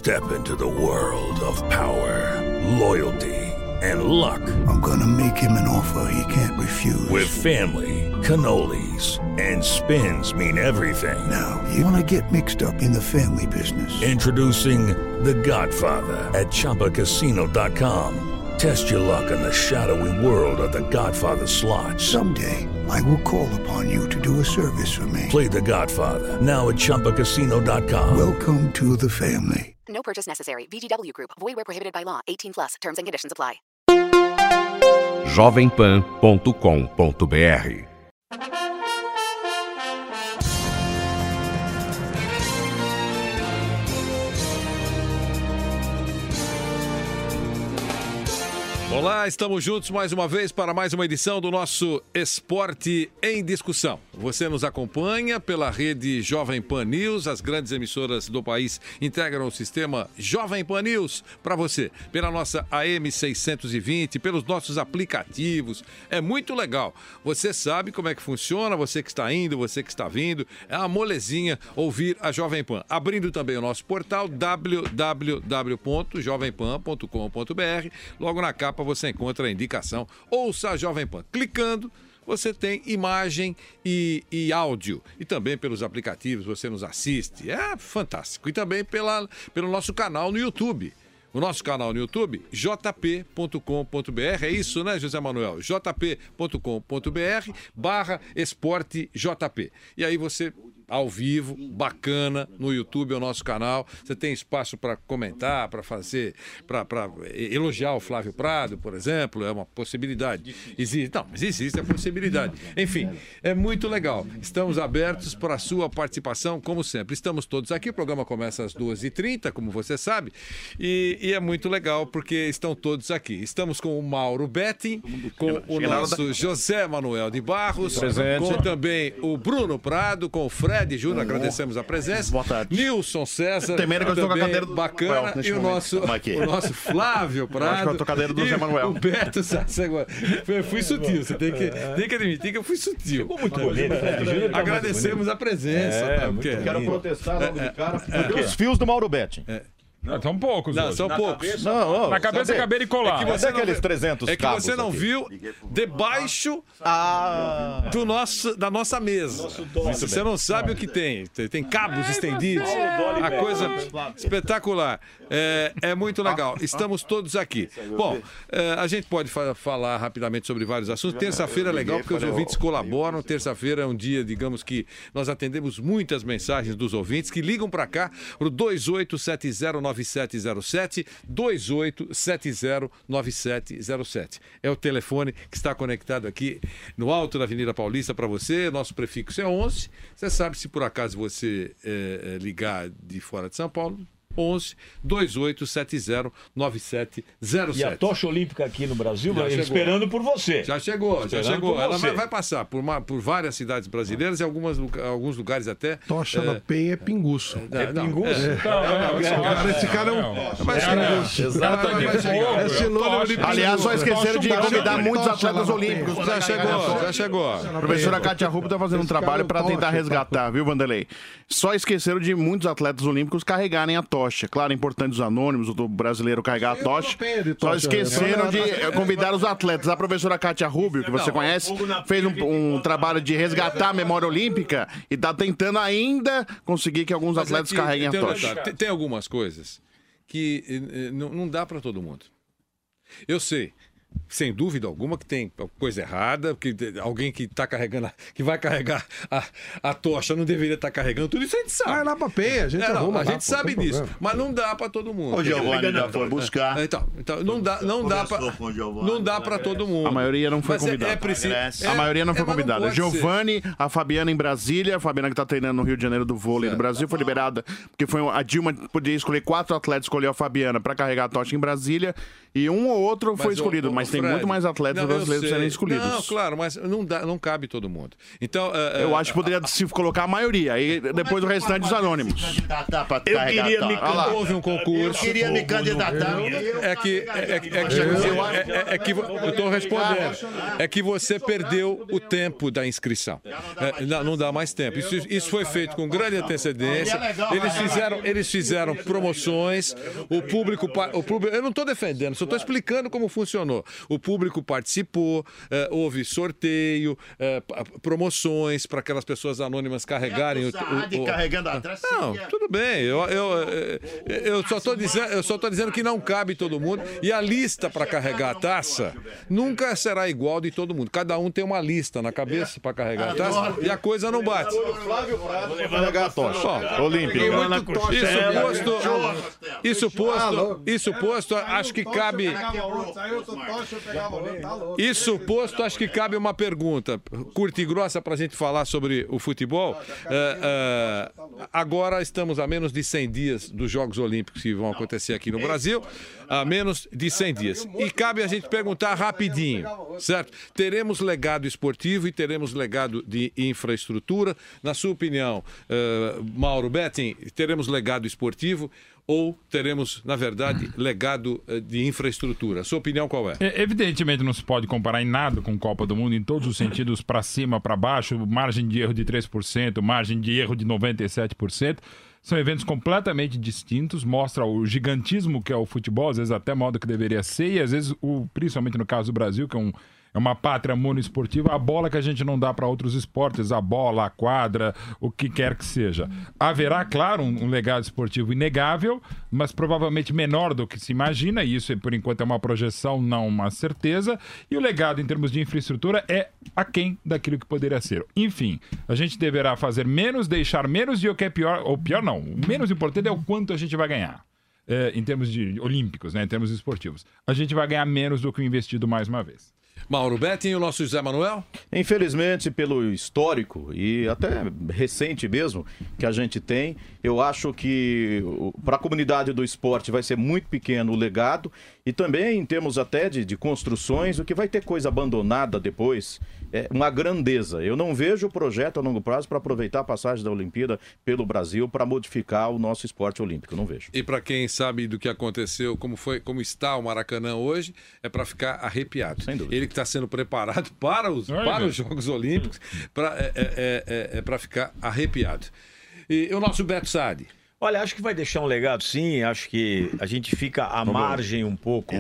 Step into the world of power, loyalty, and luck. I'm gonna make him an offer he can't refuse. With family, cannolis, and spins mean everything. Now, you wanna get mixed up in the family business. Introducing The Godfather at ChumbaCasino.com. Test your luck in the shadowy world of The Godfather slot. Someday, I will call upon you to do a service for me. Play The Godfather now at ChumbaCasino.com. Welcome to the family. No purchase necessary. VGW Group. Void where prohibited by law. 18+. Terms and conditions apply. jovempan.com.br. Olá, estamos juntos mais uma vez para mais uma edição do nosso Esporte em Discussão. Você nos acompanha pela rede Jovem Pan News, as grandes emissoras do país integram o sistema Jovem Pan News para você, pela nossa AM 620, pelos nossos aplicativos. É muito legal. Você sabe como é que funciona, você que está indo, você que está vindo, é uma molezinha ouvir a Jovem Pan. Abrindo também o nosso portal www.jovempan.com.br, logo na capa você encontra a indicação Ouça a Jovem Pan. Clicando, você tem imagem e áudio. E também pelos aplicativos você nos assiste. É fantástico. E também pelo nosso canal no YouTube. O nosso canal no YouTube, jp.com.br. É isso, né, José Manuel? jp.com.br/esportejp. E aí você, ao vivo, bacana, no YouTube é o nosso canal. Você tem espaço para comentar, para fazer, para elogiar o Flávio Prado, por exemplo, é uma possibilidade. Existe a possibilidade. Enfim, é muito legal. Estamos abertos para a sua participação, como sempre. Estamos todos aqui, o programa começa às 2h30, como você sabe, e é muito legal porque estão todos aqui. Estamos com o Mauro Betting, com o nosso José Manuel de Barros, com também o Bruno Prado, com o Fred Júnior, agradecemos a presença. Boa tarde. Nilson César, que eu estou com a cadeira do bacana, e o nosso Flávio Prado. Eu estou com a cadeira do José Manuel. O Beto Sassagua. Eu fui sutil, você tem que admitir que eu fui sutil. Muito bonito, Fred. Agradecemos a presença. Quero protestar logo de cara. Porque os fios do Mauro Betting. Não, são poucos. Não, hoje. são poucos. Na cabeça acabei de colar. Cadê aqueles 300 É que cabos você não aqui? viu debaixo da nossa mesa. Você não sabe o que tem. Tem cabos estendidos. A coisa espetacular. É muito legal. Estamos todos aqui. Bom, a gente pode falar rapidamente sobre vários assuntos. Terça-feira é legal porque os ouvintes colaboram. Terça-feira é um dia, digamos que nós atendemos muitas mensagens dos ouvintes que ligam para cá pro 28709707, 28709707. É o telefone que está conectado aqui no alto da Avenida Paulista para você. Nosso prefixo é 11. Você sabe, se por acaso você ligar de fora de São Paulo, 11 28709707. E a tocha olímpica aqui no Brasil, esperando por você. Já chegou. Ela vai passar por várias cidades brasileiras e alguns lugares até. Tocha da Penha é pinguço. Esse cara é um. Aliás, só esqueceram de convidar muitos atletas olímpicos. Já chegou. A professora Kátia Rubio está fazendo um trabalho para tentar resgatar, viu, Vanderlei? Só esqueceram de muitos atletas olímpicos carregarem a tocha. Claro, é importante os anônimos, o brasileiro carregar a tocha. Só esqueceram de convidar os atletas. A professora Kátia Rubio, que você conhece, fez um trabalho de resgatar a memória olímpica e está tentando ainda conseguir que alguns atletas carreguem a tocha. Tem algumas coisas que não dá para todo mundo. Eu sei. Sem dúvida alguma que tem coisa errada, que alguém que tá carregando, que vai carregar a tocha não deveria estar carregando tudo isso, a gente sabe. Vai lá pra Penha, a gente arruma. A gente sabe disso, mas não dá para todo mundo. O Giovanni já foi buscar. Então não dá para todo mundo. A maioria não foi convidada. A maioria não foi convidada. Giovanni, a Fabiana em Brasília, a Fabiana que tá treinando no Rio de Janeiro do vôlei do Brasil, foi liberada porque a Dilma podia escolher 4 atletas, escolheu a Fabiana para carregar a tocha em Brasília e um ou outro foi escolhido, mas mas tem Fred, muito mais atletas brasileiros serem escolhidos. Não, claro, mas não cabe todo mundo. Então, eu acho que poderia se colocar a maioria, aí depois o restante dos anônimos. Eu queria me candidatar. Houve um concurso. Eu queria me candidatar. Eu estou respondendo. É que você perdeu o tempo da inscrição. Não dá mais tempo. Isso foi feito com grande antecedência. Eles fizeram promoções. O público, eu não estou defendendo, só estou explicando como funcionou. O público participou, houve sorteio, promoções para aquelas pessoas anônimas carregarem carregando atrás. Não, tudo bem. Eu só estou dizendo que não cabe todo mundo. E a lista para carregar a taça nunca será igual de todo mundo. Cada um tem uma lista na cabeça para carregar a taça e a coisa não bate. Carregar a tocha. Olímpico. Isso posto, acho que cabe. Isso posto, acho que cabe uma pergunta curta e grossa para a gente falar sobre o futebol. Agora estamos a menos de 100 dias dos Jogos Olímpicos que vão acontecer aqui no Brasil. A menos de 100 dias. E cabe a gente perguntar rapidinho, certo? Teremos legado esportivo e teremos legado de infraestrutura. Na sua opinião, Mauro Betting, teremos legado esportivo ou teremos, na verdade, legado de infraestrutura? A sua opinião qual é? Evidentemente não se pode comparar em nada com Copa do Mundo, em todos os sentidos, para cima, para baixo, margem de erro de 3%, margem de erro de 97%. São eventos completamente distintos, mostra o gigantismo que é o futebol, às vezes até modo que deveria ser, e às vezes, principalmente no caso do Brasil, que é uma pátria monoesportiva, a bola que a gente não dá para outros esportes, a bola, a quadra, o que quer que seja. Haverá, claro, um legado esportivo inegável, mas provavelmente menor do que se imagina, e isso, por enquanto, é uma projeção, não uma certeza, e o legado em termos de infraestrutura é aquém daquilo que poderia ser. Enfim, a gente deverá fazer menos, deixar menos, e o que é pior, ou pior não, o menos importante é o quanto a gente vai ganhar. Em termos de olímpicos, né, em termos esportivos. A gente vai ganhar menos do que o investido mais uma vez. Mauro Betting e o nosso José Manuel? Infelizmente, pelo histórico e até recente mesmo que a gente tem, eu acho que para a comunidade do esporte vai ser muito pequeno o legado e também em termos até de construções, o que vai ter coisa abandonada depois é uma grandeza. Eu não vejo o projeto a longo prazo para aproveitar a passagem da Olimpíada pelo Brasil para modificar o nosso esporte olímpico, não vejo. E para quem sabe do que aconteceu, como está o Maracanã hoje, é para ficar arrepiado. Sem dúvida. Ele que está sendo preparado para os Jogos Olímpicos, para ficar arrepiado. E o nosso Beto Saad? Olha, acho que vai deixar um legado, sim. Acho que a gente fica à margem um pouco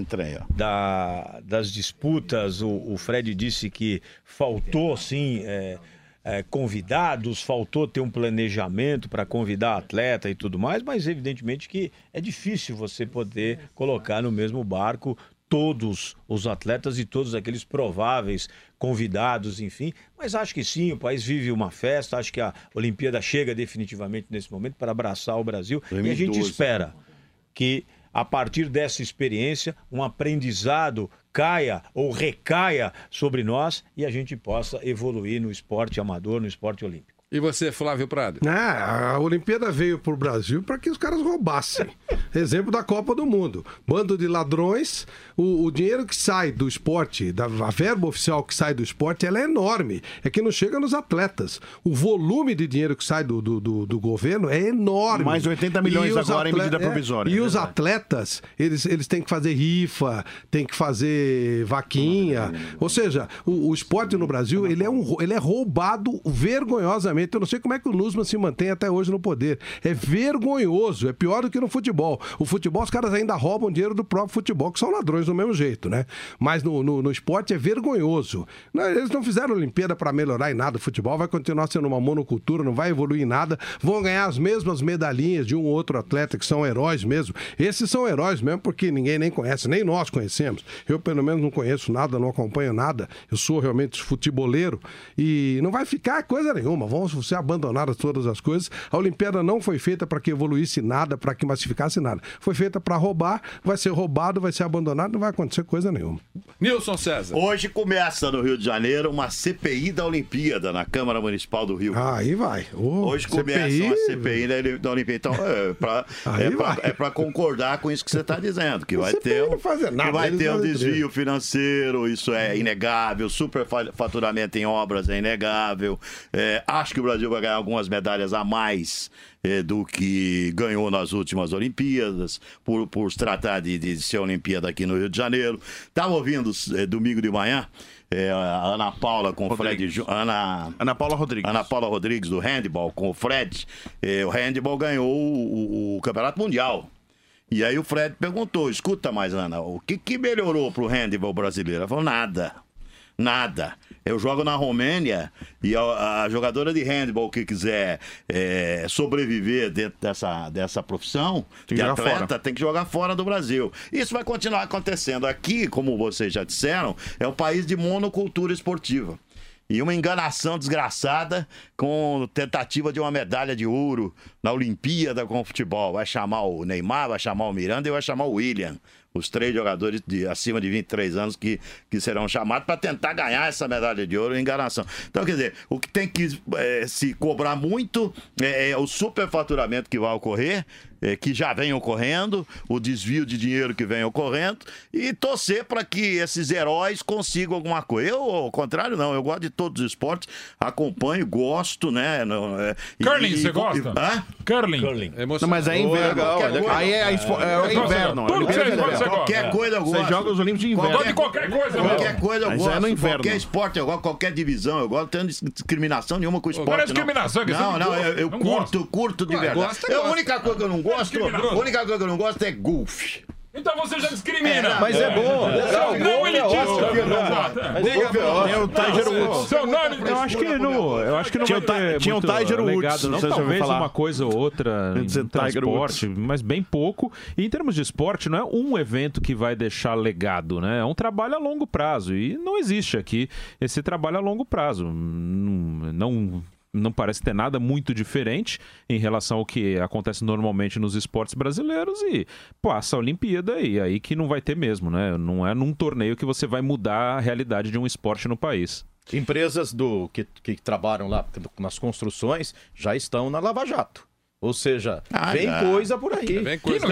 das disputas. O Fred disse que faltou, sim, convidados, faltou ter um planejamento para convidar atleta e tudo mais, mas evidentemente que é difícil você poder colocar no mesmo barco todos os atletas e todos aqueles prováveis convidados, enfim. Mas acho que sim, o país vive uma festa, acho que a Olimpíada chega definitivamente nesse momento para abraçar o Brasil. 2012. E a gente espera que, a partir dessa experiência, um aprendizado caia ou recaia sobre nós e a gente possa evoluir no esporte amador, no esporte olímpico. E você, Flávio Prado? A Olimpíada veio para o Brasil para que os caras roubassem. Exemplo da Copa do Mundo. Bando de ladrões, o dinheiro que sai do esporte, a verba oficial que sai do esporte, ela é enorme. É que não chega nos atletas. O volume de dinheiro que sai do governo é enorme. Mais de 80 milhões agora em medida provisória. E os atletas, eles têm que fazer rifa, têm que fazer vaquinha. Ou seja, o esporte no Brasil, ele é roubado vergonhosamente. Eu não sei como é que o Nussmann se mantém até hoje no poder. É vergonhoso, é pior do que no futebol. O futebol, os caras ainda roubam dinheiro do próprio futebol, que são ladrões do mesmo jeito, né? Mas no esporte é vergonhoso. Eles não fizeram Olimpíada para melhorar em nada. O futebol vai continuar sendo uma monocultura, não vai evoluir em nada. Vão ganhar as mesmas medalhinhas de um ou outro atleta, que são heróis mesmo. Esses são heróis mesmo, porque ninguém nem conhece, nem nós conhecemos. Eu, pelo menos, não conheço nada, não acompanho nada. Eu sou realmente futeboleiro e não vai ficar coisa nenhuma. Vão você abandonar todas as coisas. A Olimpíada não foi feita para que evoluísse nada, para que massificasse nada. Foi feita para roubar, vai ser roubado, vai ser abandonado, não vai acontecer coisa nenhuma. Nilson César. Hoje começa no Rio de Janeiro uma CPI da Olimpíada, na Câmara Municipal do Rio. Aí vai. Hoje começa uma CPI da Olimpíada. Então, é para concordar com isso que você está dizendo, que vai ter um desvio financeiro, isso é inegável, superfaturamento em obras é inegável. Acho que o Brasil vai ganhar algumas medalhas a mais do que ganhou nas últimas Olimpíadas, por se tratar de ser Olimpíada aqui no Rio de Janeiro. Estava ouvindo domingo de manhã a Ana Paula com o Fred... Ana Paula Rodrigues do handball com o Fred. O handball ganhou o Campeonato Mundial. E aí o Fred perguntou, escuta mais, Ana, o que melhorou pro handball brasileiro? Ela falou, nada. Eu jogo na Romênia e a jogadora de handball que quiser sobreviver dentro dessa profissão, de atleta, tem que jogar fora do Brasil. Isso vai continuar acontecendo. Aqui, como vocês já disseram, é um país de monocultura esportiva. E uma enganação desgraçada com tentativa de uma medalha de ouro na Olimpíada com o futebol. Vai chamar o Neymar, vai chamar o Miranda e vai chamar o William. Os 3 jogadores acima de 23 anos que serão chamados para tentar ganhar essa medalha de ouro em enganação. Então, quer dizer, o que tem que se cobrar muito é o superfaturamento que vai ocorrer, que já vem ocorrendo, o desvio de dinheiro que vem ocorrendo, e torcer para que esses heróis consigam alguma coisa. Eu, ao contrário, não. Eu gosto de todos os esportes, acompanho, gosto, né? Curling, você gosta? Curling. Não, mas é inverno. Aí é inverno. Qualquer coisa eu gosto. Você joga os Olímpicos de inverno. Eu gosto de qualquer coisa. Qualquer coisa eu Mas gosto. é no inverno. Qualquer esporte eu gosto, qualquer divisão eu gosto. Não tenho discriminação nenhuma com o esporte. Não é discriminação, eu curto de verdade. A única coisa que eu não gosto é golfe. Então você já discrimina. Mas é bom. Não elitista. Tem o Tiger Woods. Seu nome. Eu acho que não vai ter tinha o Tiger Woods, não, talvez uma coisa ou outra em transporte, mas bem pouco. E em termos de esporte, não é um evento que vai deixar legado, né? É um trabalho a longo prazo. E não existe aqui esse trabalho a longo prazo. Não parece ter nada muito diferente em relação ao que acontece normalmente nos esportes brasileiros e passa a Olimpíada e aí que não vai ter mesmo, né? Não é num torneio que você vai mudar a realidade de um esporte no país. Empresas que trabalham lá nas construções já estão na Lava Jato. Ou seja, vem coisa por aí. Vem coisa.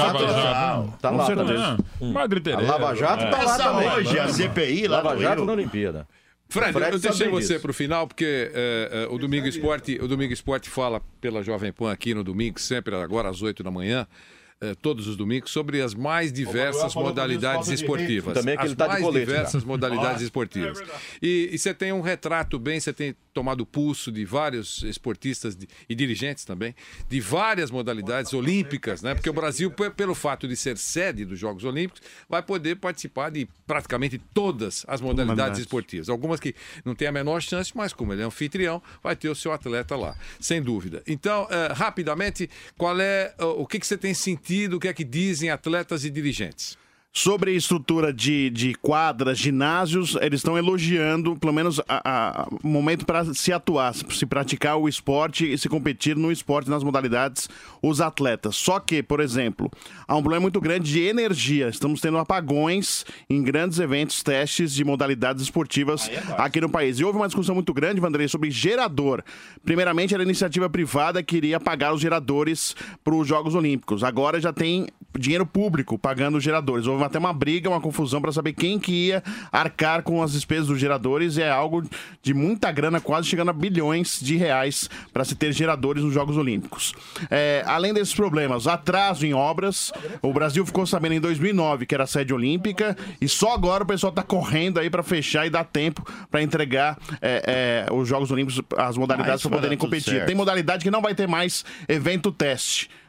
Tá lá também. Madre Teresa. A Lava Jato tá lá também. Hoje, a CPI lá Lava Jato na Olimpíada. Fred, eu deixei você para o final, porque o Domingo Esporte fala pela Jovem Pan aqui no domingo, sempre agora às 8 da manhã, todos os domingos, sobre as mais diversas modalidades esportivas. Também que ele tá de colete, diversas modalidades esportivas. E você tem um retrato bem, você tem tomado o pulso de vários esportistas e dirigentes também, de várias modalidades olímpicas, né? Porque o Brasil, pelo fato de ser sede dos Jogos Olímpicos, vai poder participar de praticamente todas as modalidades esportivas. Algumas que não tem a menor chance, mas como ele é anfitrião, vai ter o seu atleta lá, sem dúvida. Então, rapidamente, o que você tem sentido, o que é que dizem atletas e dirigentes? Sobre a estrutura de quadras, ginásios, eles estão elogiando, pelo menos, o momento para se atuar, se praticar o esporte e se competir no esporte, nas modalidades, os atletas. Só que, por exemplo, há um problema muito grande de energia. Estamos tendo apagões em grandes eventos, testes de modalidades esportivas aqui no país. E houve uma discussão muito grande, Vanderlei, sobre gerador. Primeiramente, era a iniciativa privada que iria pagar os geradores para os Jogos Olímpicos. Agora já tem dinheiro público pagando os geradores. Houve até uma briga, uma confusão para saber quem que ia arcar com as despesas dos geradores, e é algo de muita grana, quase chegando a bilhões de reais para se ter geradores nos Jogos Olímpicos. Além desses problemas, atraso em obras, o Brasil ficou sabendo em 2009 que era a sede olímpica e só agora o pessoal está correndo aí para fechar e dar tempo para entregar os Jogos Olímpicos, as modalidades para poderem competir. Tem modalidade que não vai ter mais evento teste.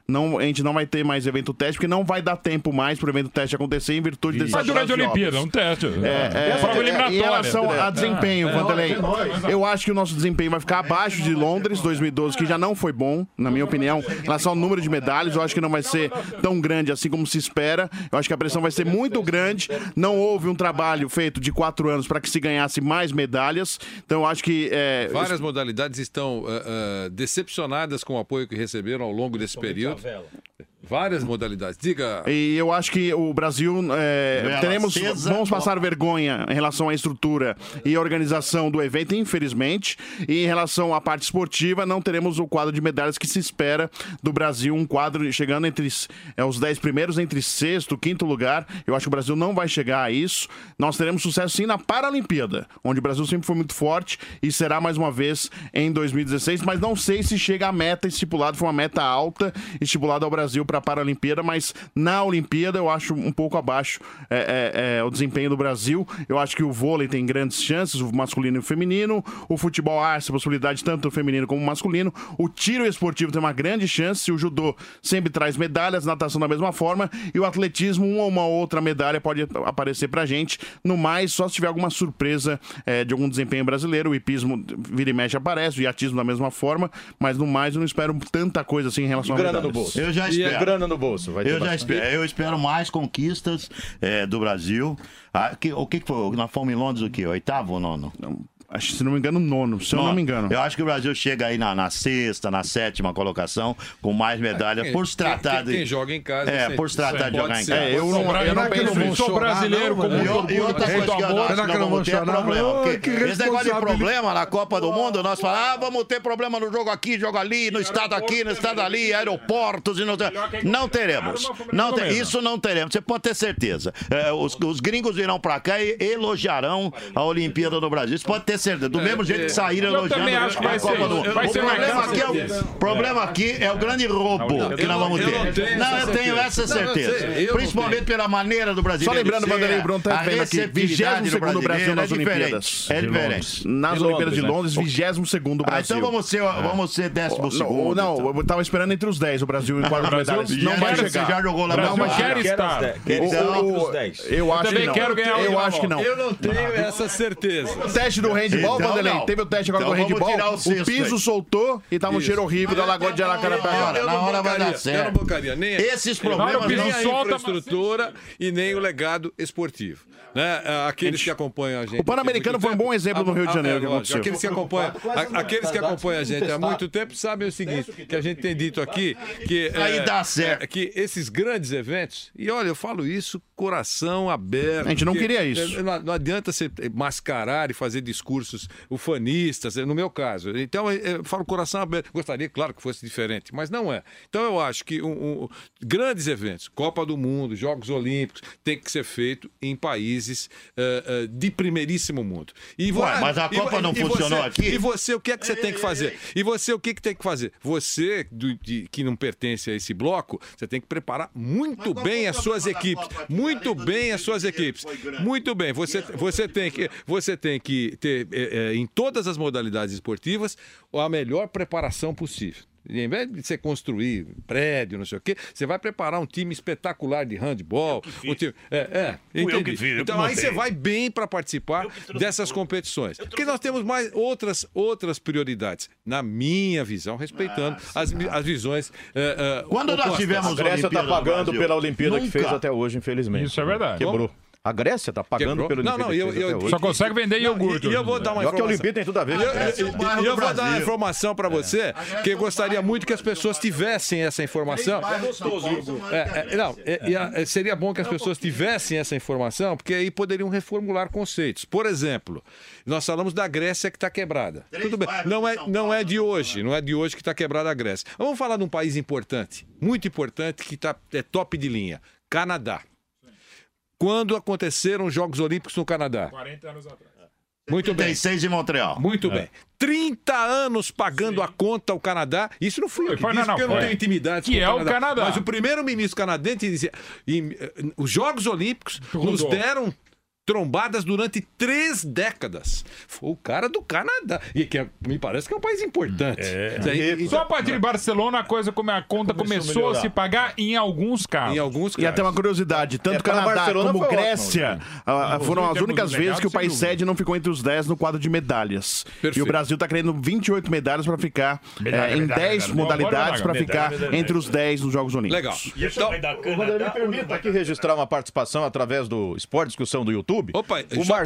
a gente não vai ter mais evento teste, porque não vai dar tempo mais pro evento teste acontecer em virtude desse. Mas durante a Olimpíada, um teste. Prova eliminatória. Em relação a desempenho, Vanderlei, eu acho que o nosso desempenho vai ficar abaixo de Londres 2012, que já não foi bom, na minha opinião. Em relação ao número de medalhas, eu acho que não vai ser tão grande assim como se espera. Eu acho que a pressão vai ser muito grande. Não houve um trabalho feito de 4 anos para que se ganhasse mais medalhas. Então, eu acho que... Várias modalidades estão decepcionadas com o apoio que receberam ao longo desse período. Várias modalidades. Diga. E eu acho que o Brasil vamos passar vergonha em relação à estrutura e organização do evento, infelizmente. E em relação à parte esportiva, não teremos o quadro de medalhas que se espera do Brasil. Um quadro chegando entre os 10 primeiros, entre 6º e 5º lugar. Eu acho que o Brasil não vai chegar a isso. Nós teremos sucesso sim na Paralimpíada, onde o Brasil sempre foi muito forte e será mais uma vez em 2016. Mas não sei se chega à meta estipulada. Foi uma meta alta estipulada ao Brasil para a Paralimpíada, mas na Olimpíada eu acho um pouco abaixo o desempenho do Brasil. Eu acho que o vôlei tem grandes chances, o masculino e o feminino. O futebol há essa possibilidade tanto o feminino como o masculino. O tiro esportivo tem uma grande chance. O judô sempre traz medalhas, natação da mesma forma. E o atletismo, uma ou uma outra medalha pode aparecer pra gente. No mais, só se tiver alguma surpresa de algum desempenho brasileiro. O hipismo vira e mexe aparece, o iatismo da mesma forma. Mas no mais, eu não espero tanta coisa assim em relação a medalhas. No bolso. Eu já espero. Grana no bolso. Eu espero mais conquistas do Brasil. O que foi? Nós fomos em Londres o quê? 8º ou 9º? Acho que, se não me engano, 9º, se eu não me engano. Eu acho que o Brasil chega aí na 6ª, na 7ª colocação, com mais medalhas, por se tratar de... Quem joga em casa... por se tratar de jogar em casa. Eu não penso... Sou brasileiro, como e outra coisa que eu acho que não vamos ter problema. Esse negócio de problema na Copa do Mundo, nós falamos, vamos ter problema no jogo aqui, jogo ali, no estado aqui, no estado ali, aeroportos e não teremos. Isso não teremos, você pode ter certeza. Os gringos virão pra cá e elogiarão a Olimpíada do Brasil. Isso pode ter certeza. Do mesmo jeito que saíram elogiando a Copa do Mundo. O problema aqui é o grande roubo que nós vamos ter. Eu tenho essa certeza. Principalmente pela maneira do brasileiro. Só lembrando, Vanderlei Bruno tá vendo aqui, 22º Brasil nas Olimpíadas. É diferente. Nas Olimpíadas de Londres, 22º Brasil. Então vamos ser 12º. Não, eu tava esperando entre os 10 o Brasil em quadro de medalhas. Não vai chegar. Você já jogou lá no Brasil? Quer estar. Eu acho que não. Quero ganhar. Eu acho que não. Eu não tenho essa certeza. O teste do handball, Vanderlei, teve o teste agora do handball, o piso soltou e tava um cheiro horrível da Lagoa de Araraquara. Na hora vai dar certo. Eu não bancaria nem esses problemas, nem a infraestrutura e nem o legado esportivo. Né? Aqueles que acompanham a gente. O Pan-Americano foi um bom exemplo no Rio de Janeiro que aconteceu. Aqueles que acompanham a gente há muito tempo sabem o seguinte, que a gente tem dito aqui, que aí dá certo. Que esses grandes eventos, e olha, eu falo isso coração aberto. A gente não queria isso. Não adianta você mascarar e fazer discursos ufanistas, no meu caso. Então, eu falo coração aberto. Gostaria, claro, que fosse diferente, mas não é. Então, eu acho que grandes eventos, Copa do Mundo, Jogos Olímpicos, tem que ser feito em países de primeiríssimo mundo. Mas a Copa não funcionou aqui? E você, o que é que você tem que fazer? E você, o que tem que fazer? Você, que não pertence a esse bloco, você tem que preparar muito bem as suas equipes. Muito bem as suas equipes. Muito bem. Você tem que ter, em todas as modalidades esportivas, a melhor preparação possível. Em vez de você construir prédio, não sei o quê, você vai preparar um time espetacular de handball. Então aí você vai bem para participar dessas competições. Porque nós temos mais outras prioridades, na minha visão, respeitando as visões. Quando nós tivemos a Grécia está pagando pela Olimpíada que fez até hoje, infelizmente. Isso é verdade. Quebrou. A Grécia está pagando pelo Olimpíada. Só consegue vender iogurte. E eu vou dar uma informação. Que a Olimpíada tem tudo a ver. E eu vou dar uma informação para você, que eu gostaria muito que as pessoas tivessem essa informação. Seria bom que as pessoas tivessem essa informação, porque aí poderiam reformular conceitos. Por exemplo, nós falamos da Grécia que está quebrada. Tudo bem. Não é de hoje. Não é de hoje que está quebrada a Grécia. Vamos falar de um país importante, muito importante, que é top de linha. Canadá. Quando aconteceram os Jogos Olímpicos no Canadá? 40 anos atrás. Muito bem. 36 em Montreal. Muito bem. 30 anos pagando a conta ao Canadá. Isso não fui eu que disse, porque eu não tenho intimidade com o Canadá. Mas o primeiro-ministro canadense dizia, os Jogos Olímpicos nos deram trombadas durante 3 décadas. Foi o cara do Canadá. E que me parece que é um país importante. Só a partir de Barcelona a conta começou a se pagar em alguns casos. E até uma curiosidade, tanto Canadá como Grécia foram as únicas vezes que o país sede não ficou entre os 10 no quadro de medalhas. Perfeito. E o Brasil está querendo 28 medalhas para ficar em 10 modalidades para ficar entre os 10 nos Jogos Olímpicos. Legal. Então, me permita aqui registrar uma participação através do Esporte Discussão do YouTube. Opa,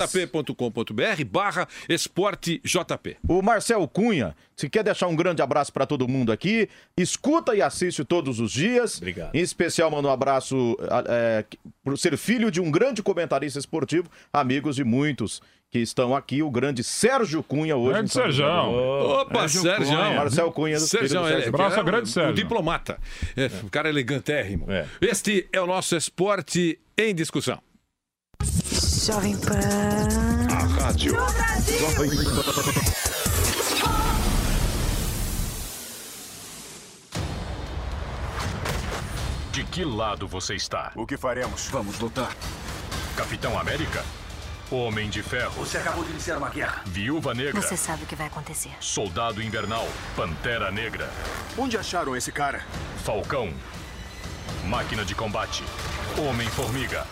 jp.com.br/esportejp. O Marcel Cunha, se quer deixar um grande abraço para todo mundo aqui, escuta e assiste todos os dias. Obrigado. Em especial, manda um abraço por ser filho de um grande comentarista esportivo, amigos de muitos que estão aqui, o grande Sérgio Cunha hoje. Grande Sérgio. Opa, Sérgio. Marcel Cunha. Sérgio, abraço, grande Sérgio. Um diplomata. Um cara elegantérrimo. Este é o nosso Esporte em Discussão. Jovem Pan. A rádio. Jovem Pan. De que lado você está? O que faremos? Vamos lutar. Capitão América? Homem de Ferro? Você acabou de iniciar uma guerra. Viúva Negra? Você sabe o que vai acontecer. Soldado Invernal? Pantera Negra? Onde acharam esse cara? Falcão? Máquina de Combate? Homem-Formiga?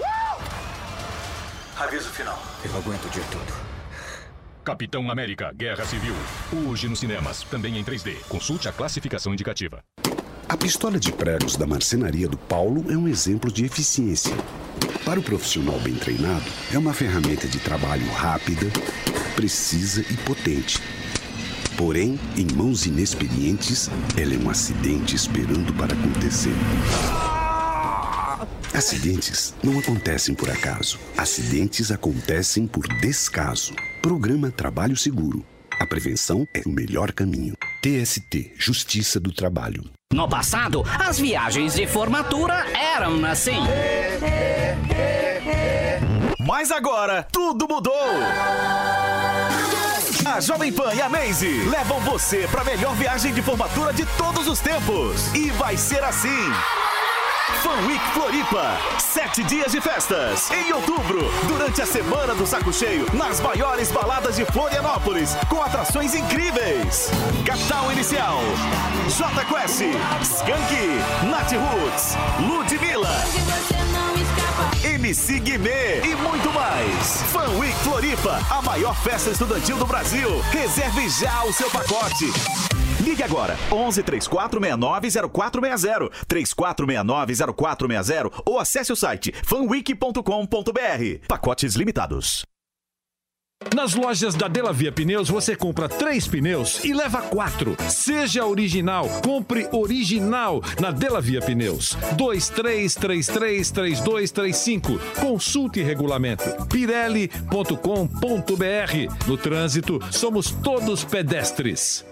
Aviso final. Eu aguento o dia todo. Capitão América, Guerra Civil. Hoje nos cinemas, também em 3D. Consulte a classificação indicativa. A pistola de pregos da marcenaria do Paulo é um exemplo de eficiência. Para o profissional bem treinado, é uma ferramenta de trabalho rápida, precisa e potente. Porém, em mãos inexperientes, ela é um acidente esperando para acontecer. Acidentes não acontecem por acaso. Acidentes acontecem por descaso. Programa Trabalho Seguro. A prevenção é o melhor caminho. TST, Justiça do Trabalho. No passado, as viagens de formatura eram assim. Mas agora, tudo mudou! A Jovem Pan e a Maze levam você para a melhor viagem de formatura de todos os tempos. E vai ser assim. Fan Week Floripa, 7 dias de festas. Em outubro, durante a Semana do Saco Cheio, nas maiores baladas de Florianópolis, com atrações incríveis. Capital Inicial, J Quest, Skank, Nat Roots, Ludmilla, MC Guimê e muito mais. Fan Week Floripa, a maior festa estudantil do Brasil. Reserve já o seu pacote. Ligue agora, 11 3469 0460, 3469 0460 ou acesse o site fanweek.com.br. Pacotes limitados. Nas lojas da De La Via Pneus, você compra 3 pneus e leva 4. Seja original, compre original na De La Via Pneus. 23333235. Consulte regulamento. Pirelli.com.br. No trânsito, somos todos pedestres.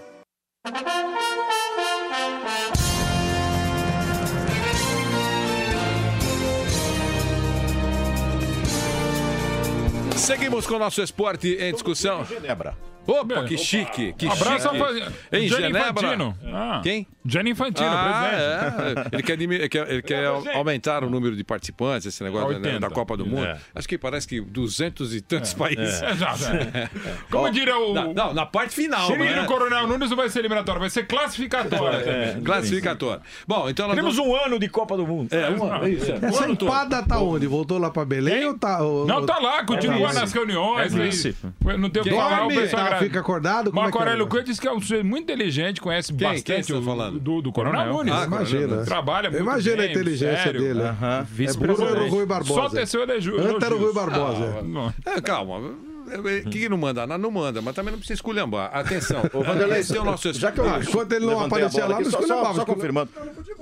Seguimos com o nosso Esporte em Discussão. Genebra. Opa, que chique. Que abraço chique. Em Genebra. Quem? Gianni Infantino, presidente. Ele quer aumentar o número de participantes, esse negócio da Copa do Mundo. Acho que parece que 200 e tantos países. Exato. Como diria o... Não, na parte final. O Coronel Nunes não vai ser eliminatório, vai ser classificatório também. Classificatório. Bom, então nós temos um ano de Copa do Mundo. Isso. Essa empada tá onde? Voltou lá pra Belém ou tá... Não, tá lá, continua nas reuniões. Não tem o que falar, o pessoal fica acordado? Marco Aurélio Coelho disse que é um sujeito muito inteligente, conhece bastante do Coronel Nunes. Imagina. Trabalha muito Imagina bem, a inteligência sério. dele. Vice-presidente. Rui Barbosa. Só teceu elogio. Antes era o Rui Barbosa. Calma. Que não manda nada? Não manda, mas também não precisa esculhambar. Atenção. Vanderlei, esse é o nosso... Já que eu enquanto ele não aparecia lá, não esculhambava. Só confirmando.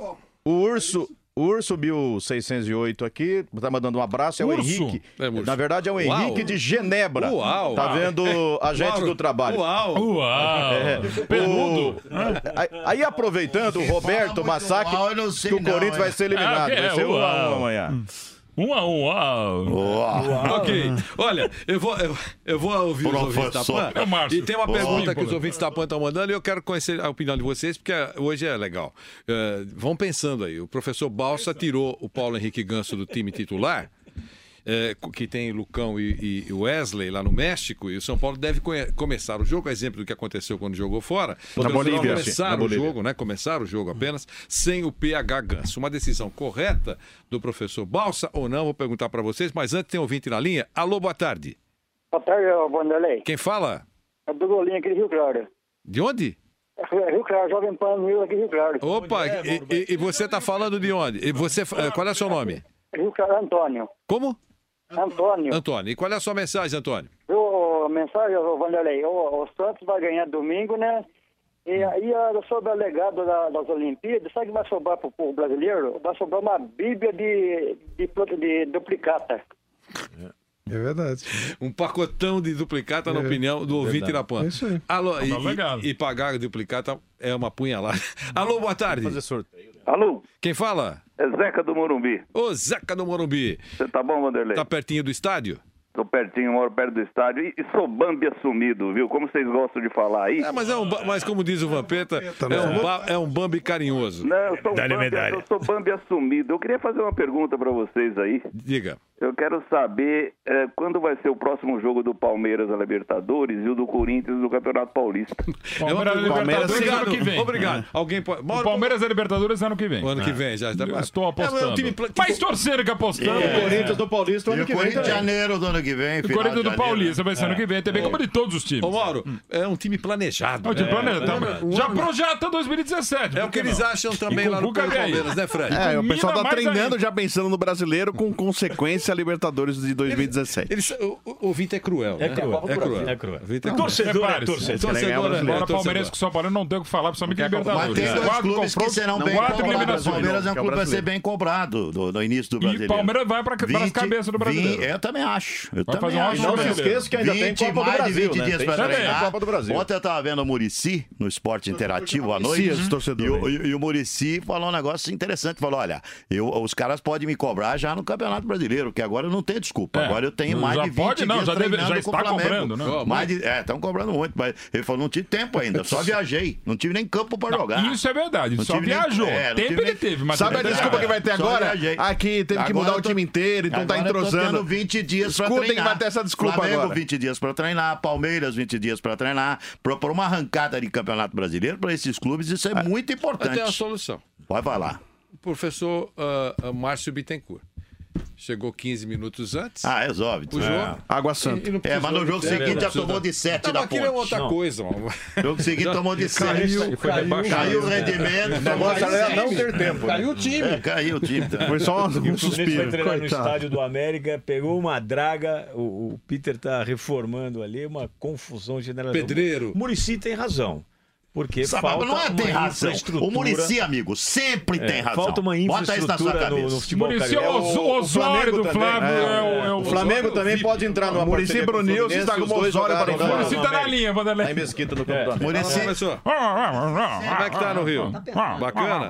O Urso Bill 608 aqui, tá mandando um abraço, é o Henrique. Na verdade é o Henrique de Genebra. Uau. Tá vendo a gente do trabalho. Uau. Aí aproveitando, o Roberto Massacre, que o Corinthians vai ser eliminado. Vai ser 1-1 amanhã. 1-1. Ok. Olha, eu vou ouvir os ouvintes da PAN. E tem uma pergunta que os ouvintes da PAN estão mandando e eu quero conhecer a opinião de vocês, porque hoje é legal. Vão pensando aí. O professor Balsa tirou o Paulo Henrique Ganso do time titular. que tem Lucão e Wesley lá no México, e o São Paulo deve começar o jogo, exemplo do que aconteceu quando jogou fora. Na Bolívia. Começar o jogo apenas sem o PH Ganso. Uma decisão correta do professor Balsa ou não, vou perguntar para vocês, mas antes tem um ouvinte na linha. Alô, boa tarde. Boa tarde, Vanderlei. Quem fala? É do Golinho aqui de Rio Claro. De onde? Rio Claro, Jovem Pan Mil aqui de Rio Claro. Opa, e você está falando de onde? E você, qual é o seu nome? Rio Claro, Antônio. Como? Antônio. Antônio. E qual é a sua mensagem, Antônio? A mensagem, Vanderlei, o Santos vai ganhar domingo, né? E aí, sobre o legado das Olimpíadas, sabe o que vai sobrar para o povo brasileiro? Vai sobrar uma bíblia de duplicata. É verdade. Um pacotão de duplicata, na opinião do ouvinte Irapuã. É isso aí. Alô, e pagar duplicata é uma punhalada. Alô, boa tarde. Fazer sorteio. Alô? Quem fala? É Zeca do Morumbi. Ô, Zeca do Morumbi. Você tá bom, Vanderlei? Tá pertinho do estádio? Tô pertinho, moro perto do estádio e sou Bambi assumido, viu? Como vocês gostam de falar aí. Mas como diz o Vampeta, é um Bambi carinhoso. Não, eu sou Bambi assumido. Eu queria fazer uma pergunta pra vocês aí. Diga. Eu quero saber quando vai ser o próximo jogo do Palmeiras na Libertadores e o do Corinthians no Campeonato Paulista. Palmeiras ano que vem. Obrigado. Alguém pode... O Palmeiras é Libertadores ano que vem. O ano que vem, já. Eu estou apostando. Mais torcendo que apostando. O Corinthians do Paulista ano que vem. Corinthians de janeiro do ano que vem. O Corinthians do Paulista vai ser ano que vem, também como de todos os times. Ô, Mauro, é um time planejado. É um time planejado. Já projeta 2017. É o que eles acham também lá no Palmeiras, né, Fred? O pessoal tá treinando já pensando no brasileiro com consequência a Libertadores de 2017. O ouvinte é cruel, né? É cruel. Torcedor é torcedor. Agora Palmeiras com São Paulo não tem o que falar, principalmente Libertadores. Mas tem dois clubes que serão bem cobrados. O Palmeiras é um clube que vai ser bem cobrado no início do brasileiro. E o Palmeiras vai para as cabeças do brasileiro. Eu também acho. Não se esqueça que ainda tem Copa do Brasil, de 20 dias para treinar. Copa do Brasil. Ontem eu estava vendo o Muricy no Esporte Interativo à noite. E o Muricy falou um negócio interessante. Falou, olha, os caras podem me cobrar já no Campeonato Brasileiro, que agora eu não tenho desculpa. Agora eu tenho mais de 20 dias treinando já está cobrando, né? Estão cobrando muito. Mas ele falou, não tive tempo ainda, só viajei. Não tive nem campo para jogar. Isso é verdade, só viajou. Tempo ele teve, mas... Sabe a desculpa que vai ter agora? Aqui teve que mudar o time inteiro, então tá entrosando. 20 dias para treinar. Escutem que vai ter essa desculpa Flamengo, agora. 20 dias para treinar, Palmeiras, 20 dias para treinar. Propor uma arrancada de Campeonato Brasileiro para esses clubes, isso é muito importante. Tem uma solução. Pode falar. O professor Márcio Bittencourt. Chegou 15 minutos antes. Resolve. O jogo. Água Santa. Mas no jogo seguinte já tomou de 7 da ponte. Não, outra coisa, mano. No jogo seguinte tomou de 7. Caiu o rendimento. O negócio era não ter tempo. Caiu o time. Caiu o time. Foi só um suspiro. Foi treinar no estádio do América, pegou uma draga, o Peter tá reformando ali, uma confusão generalizada. Pedreiro. O Muricy tem razão. Porque falta não é tem uma razão. infraestrutura. O Muricy, amigo, sempre tem razão. Falta uma infraestrutura no futebol Muricy carioca. o Osório do Flávio. O Flamengo também pode entrar numa Muricy Brunil, você está com o Osório para o Muricy tá na linha, Vanderlei. Em Mesquita no campo do Muricy. Como é que tá no Rio? Bacana?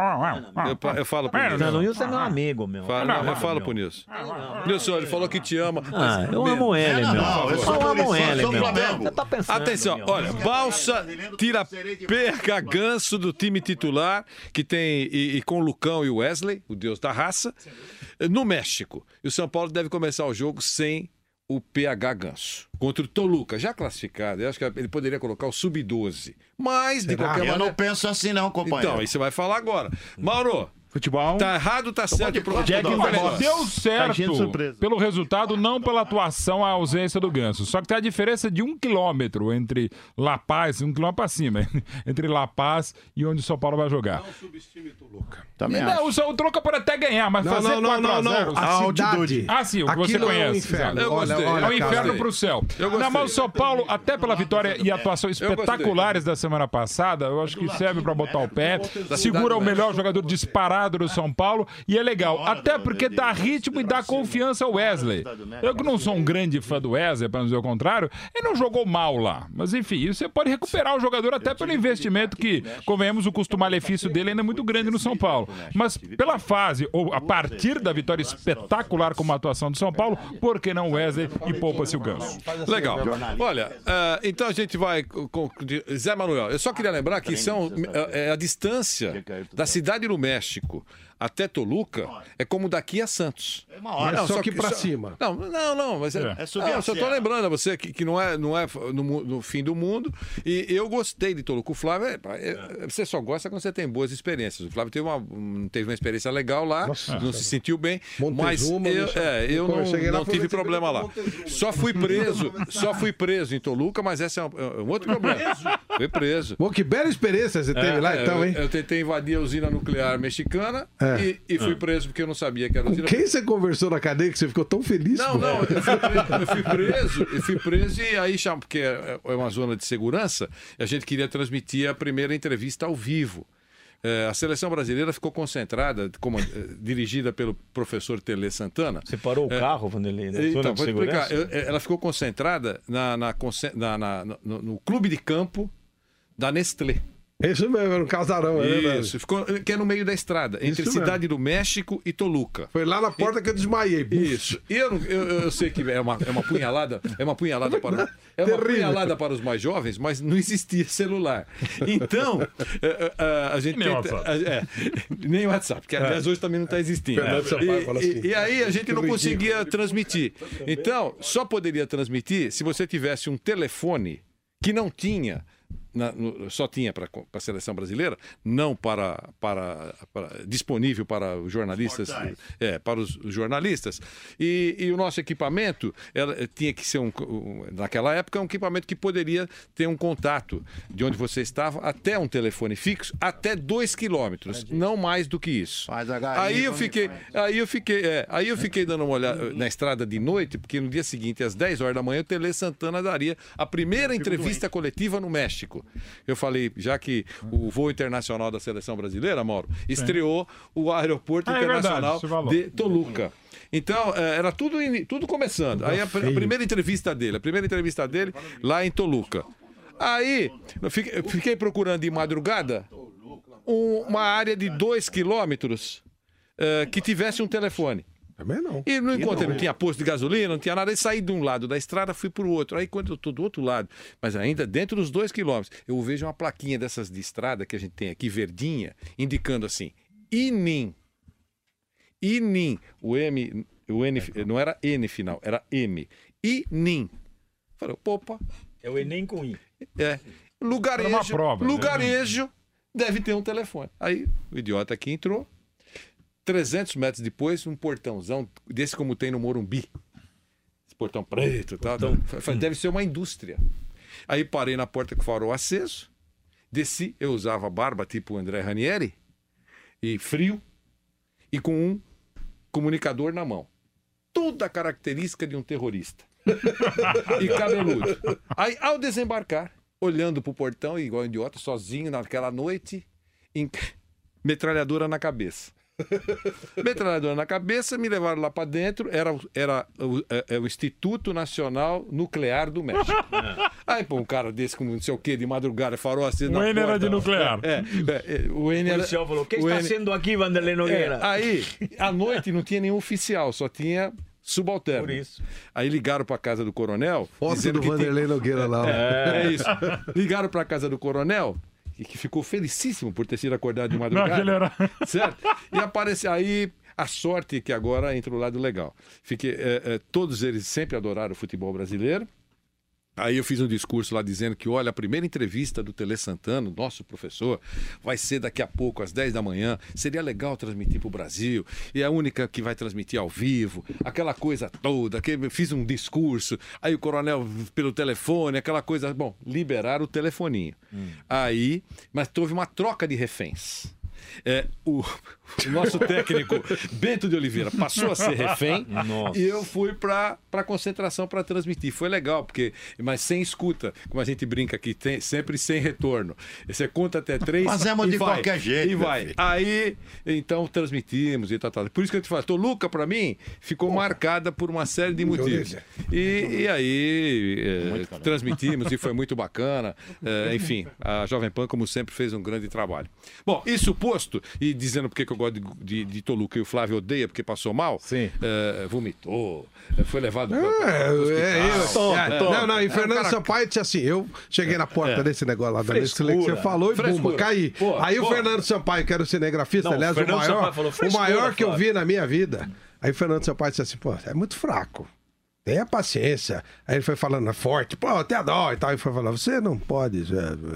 Eu falo pro Nilson. Não, o Nilson é meu amigo, meu. Eu falo pro Nilson. Nilson, ele falou que te ama. Eu amo ele, meu. Eu só amo ele, meu. Você tá pensando. Atenção, olha, Balsa tira PH Ganso do time titular, que tem e com o Lucão e o Wesley, o deus da raça, no México. E o São Paulo deve começar o jogo sem o PH Ganso. Contra o Toluca, já classificado. Eu acho que ele poderia colocar o Sub-12. Mas, de qualquer maneira... Eu não penso assim não, companheiro. Então, aí você vai falar agora. Mauro... Futebol. Tá errado, tá certo. Deu certo pelo resultado, não pela atuação, a ausência do Ganso. Só que tem a diferença de 1 quilômetro entre La Paz, 1 quilômetro pra cima, entre La Paz e onde o São Paulo vai jogar. Não subestime o Toluca. O Toluca pode até ganhar, mas fazer 4-0. A altitude. Sim, o que você conhece. É um inferno pro céu. Não, mas o São Paulo, até pela vitória e atuação espetaculares da semana passada, eu acho que serve pra botar o pé. Segura o melhor jogador disparado do São Paulo e é legal, até porque dá ritmo e dá confiança ao Wesley. Eu que não sou um grande fã do Wesley, para não dizer o contrário, ele não jogou mal lá, mas enfim, você pode recuperar o jogador até pelo investimento que, convenhamos, o custo-malefício dele ainda é muito grande no São Paulo, mas pela fase, ou a partir da vitória espetacular como a atuação do São Paulo, por que não Wesley e poupa-se o Ganso? Legal. Olha, então a gente vai Zé Manuel, eu só queria lembrar que são a distância da cidade no México até Toluca é como daqui a Santos. É uma hora. Não, só que pra cima. Não, mas subir só tô lembrando a você que não é no fim do mundo. E eu gostei de Toluca. O Flávio, você só gosta quando você tem boas experiências. O Flávio teve uma experiência legal lá, não se sentiu bem, Montezuma, mas eu não tive problema lá. Só fui preso em Toluca, mas esse é um outro problema. Fui preso. Pô, que bela experiência você teve lá, então, hein? Eu tentei invadir a usina nuclear mexicana e fui preso porque eu não sabia que era usina. Quem você conversou na cadeia que você ficou tão feliz? Não, eu fui preso e aí, porque é uma zona de segurança, a gente queria transmitir a primeira entrevista ao vivo. A seleção brasileira ficou concentrada, dirigida pelo professor Tele Santana. Você parou o carro, Vanderlei? Então, vou explicar. Ela ficou concentrada no clube de campo da Nestlé. Isso mesmo, era um casarão, é verdade. Isso, que é no meio da estrada, entre Cidade do México e Toluca. Foi lá na porta que eu desmaiei. Isso. E eu sei que é uma punhalada para os mais jovens, mas não existia celular. Então, a gente nem WhatsApp, que aliás hoje também não está existindo. E aí a gente não conseguia transmitir. Então, só poderia transmitir se você tivesse um telefone que não tinha. Só tinha para a seleção brasileira, não disponível para os jornalistas, e o nosso equipamento tinha que ser naquela época um equipamento que poderia ter um contato de onde você estava até um telefone fixo, até 2 quilômetros, não mais do que isso. Aí eu fiquei dando uma olhada na estrada de noite, porque no dia seguinte, às 10 horas da manhã, o Tele Santana daria a primeira entrevista coletiva no México. Eu falei, já que o voo internacional da seleção brasileira, Mauro, estreou o aeroporto internacional de Toluca. Então, era tudo começando. Aí a primeira entrevista dele lá em Toluca. Aí, eu fiquei procurando de madrugada uma área de 2 quilômetros que tivesse um telefone. Também não. E não encontrei, não tinha posto de gasolina, não tinha nada. Aí saí de um lado da estrada, fui para o outro. Aí quando eu estou do outro lado, mas ainda dentro dos 2 quilômetros, eu vejo uma plaquinha dessas de estrada que a gente tem aqui, verdinha, indicando assim, INIM. INIM. O N não era N final, era M. INIM. Falei, opa. É o Enem com I. Lugarejo deve ter um telefone. Aí o idiota aqui entrou. 300 metros depois, um portãozão desse como tem no Morumbi. Esse portão preto e tal. Deve ser uma indústria. Aí parei na porta com o farol aceso, desci, eu usava barba tipo o André Ranieri, e frio, e com um comunicador na mão. Toda a característica de um terrorista. E cabeludo. Aí, ao desembarcar, olhando pro portão, igual um idiota, sozinho naquela noite, metralhadora na cabeça. Metralhadora na cabeça, me levaram lá para dentro, era o Instituto Nacional Nuclear do México. Aí, pô, um cara desse com não sei o que, de madrugada, farol aceso na porta. O N era de nuclear. O N era... O policial falou, o que está sendo aqui, Vanderlei Nogueira? Aí, à noite não tinha nenhum oficial, só tinha subalterno. Por isso. Aí ligaram para a casa do coronel. Foto do Vanderlei Nogueira lá. É isso. Ligaram para a casa do coronel, que ficou felicíssimo por ter sido acordado de madrugada. Certo? E apareceu aí a sorte que agora entra o lado legal. Todos eles sempre adoraram o futebol brasileiro. Aí eu fiz um discurso lá dizendo que, olha, a primeira entrevista do Tele Santana, nosso professor, vai ser daqui a pouco, às 10 da manhã. Seria legal transmitir para o Brasil. E é a única que vai transmitir ao vivo. Aquela coisa toda. Eu fiz um discurso. Aí o coronel pelo telefone, aquela coisa... Bom, liberaram o telefoninho. Aí, mas houve uma troca de reféns. O nosso técnico Bento de Oliveira passou a ser refém. Nossa. E eu fui para a concentração para transmitir. Foi legal, mas sem escuta, como a gente brinca aqui, sempre sem retorno. Você conta até 3 Fazemos de qualquer jeito. E vai. Aí, então, transmitimos e tal. Por isso que eu te falo, Toluca, para mim, ficou marcada por uma série de motivos. E aí, transmitimos e foi muito bacana. Enfim, a Jovem Pan, como sempre, fez um grande trabalho. Bom, isso gosto. E dizendo porque que eu gosto de Toluca e o Flávio odeia porque passou mal. Sim. Vomitou, foi levado Não, e Fernando Sampaio disse assim, eu cheguei na porta desse negócio lá da Nestlé que você falou e bumba, caí. Aí o Fernando Sampaio, que era o cinegrafista, aliás, o maior que eu vi na minha vida. Aí o Fernando Sampaio disse assim, pô, é muito fraco. Tenha paciência. Aí ele foi falando, é forte, pô, até dó e tal. Ele foi falando, você não pode.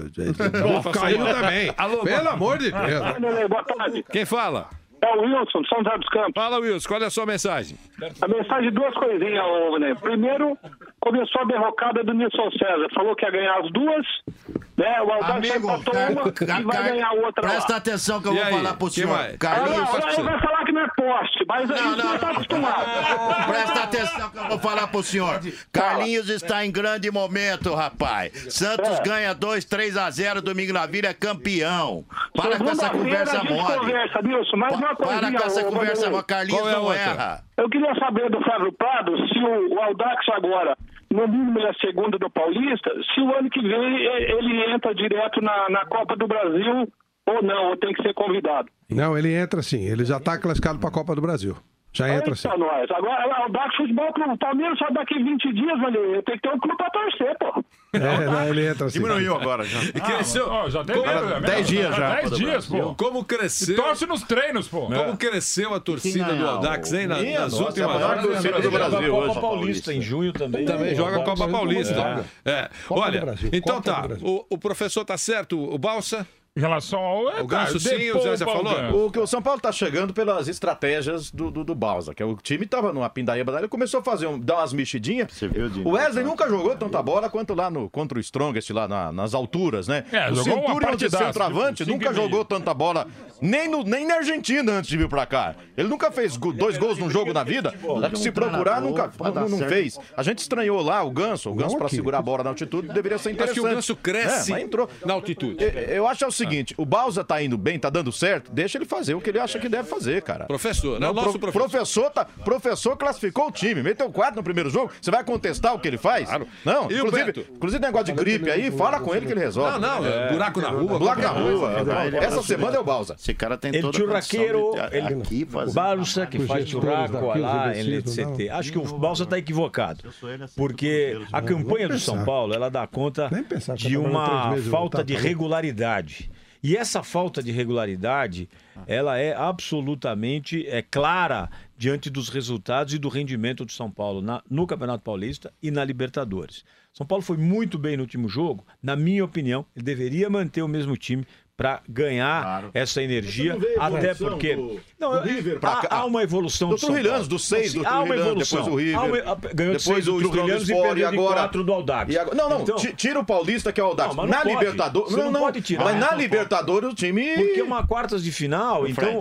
Caiu também. Alô, pelo amor de Deus. Boa tarde. Quem fala? É o Wilson, de São José dos Campos. Fala, Wilson, qual é a sua mensagem? A mensagem, duas coisinhas, né? Primeiro, começou a derrocada do Nilson César. Falou que ia ganhar as duas, né? O Aldax empatou uma e vai ganhar outra. Presta lá. atenção que eu vou falar pro senhor. Carlinhos, ele vai falar que não é poste, mas aí não tá acostumado. Presta atenção que eu vou falar pro senhor. Carlinhos está em grande momento, rapaz. Santos ganha 2-3-0 domingo na Vila, é campeão. Para com essa conversa mole. Conversa, Nilson, mas uma coisinha, para com essa conversa mole. Carlinhos não erra. Eu queria saber do Flávio Prado se o Aldax agora, no mínimo é segundo do Paulista, se o ano que vem ele entra direto na Copa do Brasil ou não, ou tem que ser convidado. Não, ele entra sim, ele já está classificado para a Copa do Brasil. Já entra sim. Nós. Agora, o Aldax Futebol Clube, o Palmeiras só daqui 20 dias, eu tenho que ter um clube para torcer, pô. Não, ele entra assim. Diminuiu agora já. E cresceu. Já tem 10 dias já. 10 dias, pô. Como cresceu. E torce nos treinos, pô. Como cresceu a torcida do Aldax, hein? Nas últimas horas. A torcida do Brasil hoje. Copa Paulista em junho também. Também joga a Copa Paulista. Olha, então tá. O professor tá certo, o Balsa. Em relação ao... O Ganso sim, o Zé já falou. O que o São Paulo tá chegando pelas estratégias do Balsa, que o time tava numa pindaíba dele, começou a dar umas mexidinhas. O Wesley nunca jogou tanta bola quanto lá contra o Strongest, lá nas alturas, né? O Centurion de centroavante nunca jogou tanta bola, nem na Argentina antes de vir pra cá. Ele nunca fez 2 gols num jogo na vida. Se procurar, nunca não fez. A gente estranhou lá o Ganso pra segurar a bola na altitude, deveria ser interessante. Acho que o Ganso cresce na altitude. Eu acho o seguinte, o Balsa tá indo bem, tá dando certo, deixa ele fazer o que ele acha que deve fazer, cara. Professor, não, nosso professor classificou o time, meteu 4 no primeiro jogo, você vai contestar o que ele faz? Claro. Não, inclusive negócio de gripe aí, fala com ele que ele resolve. Não, buraco na rua. Buraco na rua. Essa semana é o Balsa. Esse cara tem toda a churraqueiro, o Balsa que faz churrasco lá em LCT. Acho que o Balsa tá equivocado, porque a campanha do São Paulo, ela dá conta de uma falta de regularidade. E essa falta de regularidade, ela é absolutamente clara diante dos resultados e do rendimento do São Paulo no Campeonato Paulista e na Libertadores. São Paulo foi muito bem no último jogo. Na minha opinião, ele deveria manter o mesmo time para ganhar essa energia, até porque há uma evolução do São Paulo. Do 6 do há uma evolução. Depois o River, ganhou de 6 do Trujillianos e perdeu de 4 do Audax. Não, tira o Paulista que é o Audax. Na Libertadores, não pode tirar. Mas na Libertadores o time... Porque é uma quartas de final, então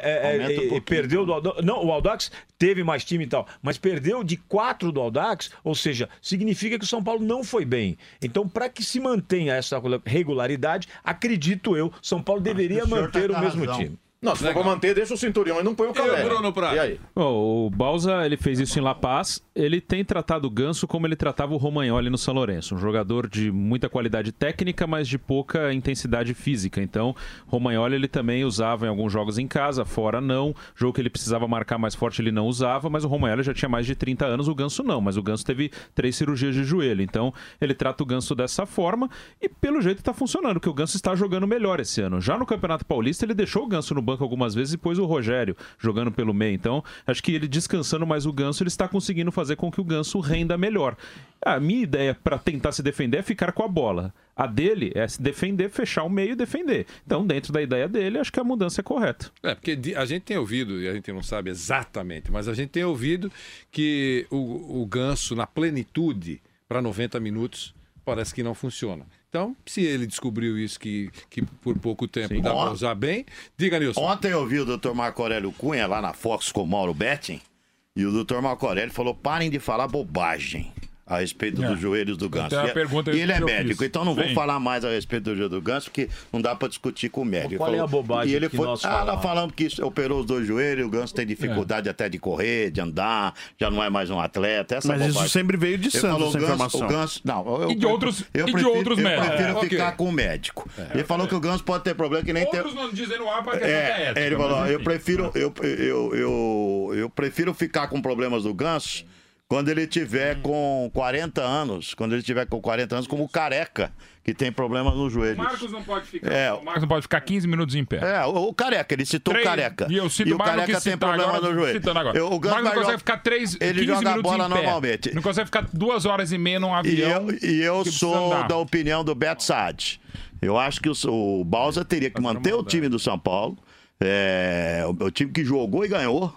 perdeu do Audax. Não, o Audax teve mais time e tal, mas perdeu de 4 do Audax, ou seja, significa que o São Paulo não foi bem. Então, para que se mantenha essa regularidade, acredito eu, São Paulo deveria manter o mesmo time. Não, se for pra manter, deixa o Centurião e não põe o Calé. E aí? O Balsa, ele fez isso em La Paz. Ele tem tratado o Ganso como ele tratava o Romagnoli no São Lourenço. Um jogador de muita qualidade técnica, mas de pouca intensidade física. Então, Romagnoli ele também usava em alguns jogos em casa, fora não. Jogo que ele precisava marcar mais forte ele não usava, mas o Romagnoli já tinha mais de 30 anos, o Ganso não. Mas o Ganso teve 3 cirurgias de joelho. Então, ele trata o Ganso dessa forma e pelo jeito está funcionando, porque o Ganso está jogando melhor esse ano. Já no Campeonato Paulista, ele deixou o Ganso no banco algumas vezes e pôs o Rogério jogando pelo meio. Então, acho que ele descansando mais o Ganso, ele está conseguindo fazer com que o Ganso renda melhor. A minha ideia para tentar se defender é ficar com a bola. A dele é se defender, fechar o meio e defender. Então, dentro da ideia dele, acho que a mudança é correta. Porque a gente tem ouvido, e a gente não sabe exatamente, mas a gente tem ouvido que o Ganso, na plenitude, para 90 minutos, parece que não funciona. Então, se ele descobriu isso que por pouco tempo dá para usar bem, diga, Nilson. Ontem eu vi o Dr. Marco Aurélio Cunha lá na Fox com o Mauro Betting, e o Dr. Marco Aurélio falou, parem de falar bobagem. a respeito dos joelhos do Ganso. E ele é médico, então não vou falar mais a respeito do joelho do Ganso, porque não dá para discutir com o médico. Qual é a bobagem e ele que foi, nós falamos? Ela falando que operou os 2 joelhos, o Ganso tem dificuldade até de correr, de andar, já não é mais um atleta. Mas isso sempre veio de Santos, essa informação. O Ganso, não, e de outros médicos. Eu prefiro ficar com o médico. Ele falou que o Ganso pode ter problema que nem tem. Outros não dizem no ar para que é ética. Ele falou, eu prefiro ficar com problemas do Ganso quando ele tiver com 40 anos, como o Careca, que tem problemas no joelho. O Marcos não pode ficar. O Marcos não pode ficar 15 minutos em pé. O Careca, ele citou o Careca. E eu cito o Careca tem problemas no joelho. O Marcos não consegue ficar 15 minutos a bola em pé. Normalmente. Não consegue ficar 2 horas e meia num avião. E eu sou da opinião do Beto Saad. Eu acho que o Balsa teria que manter o time do São Paulo. O time que jogou e ganhou.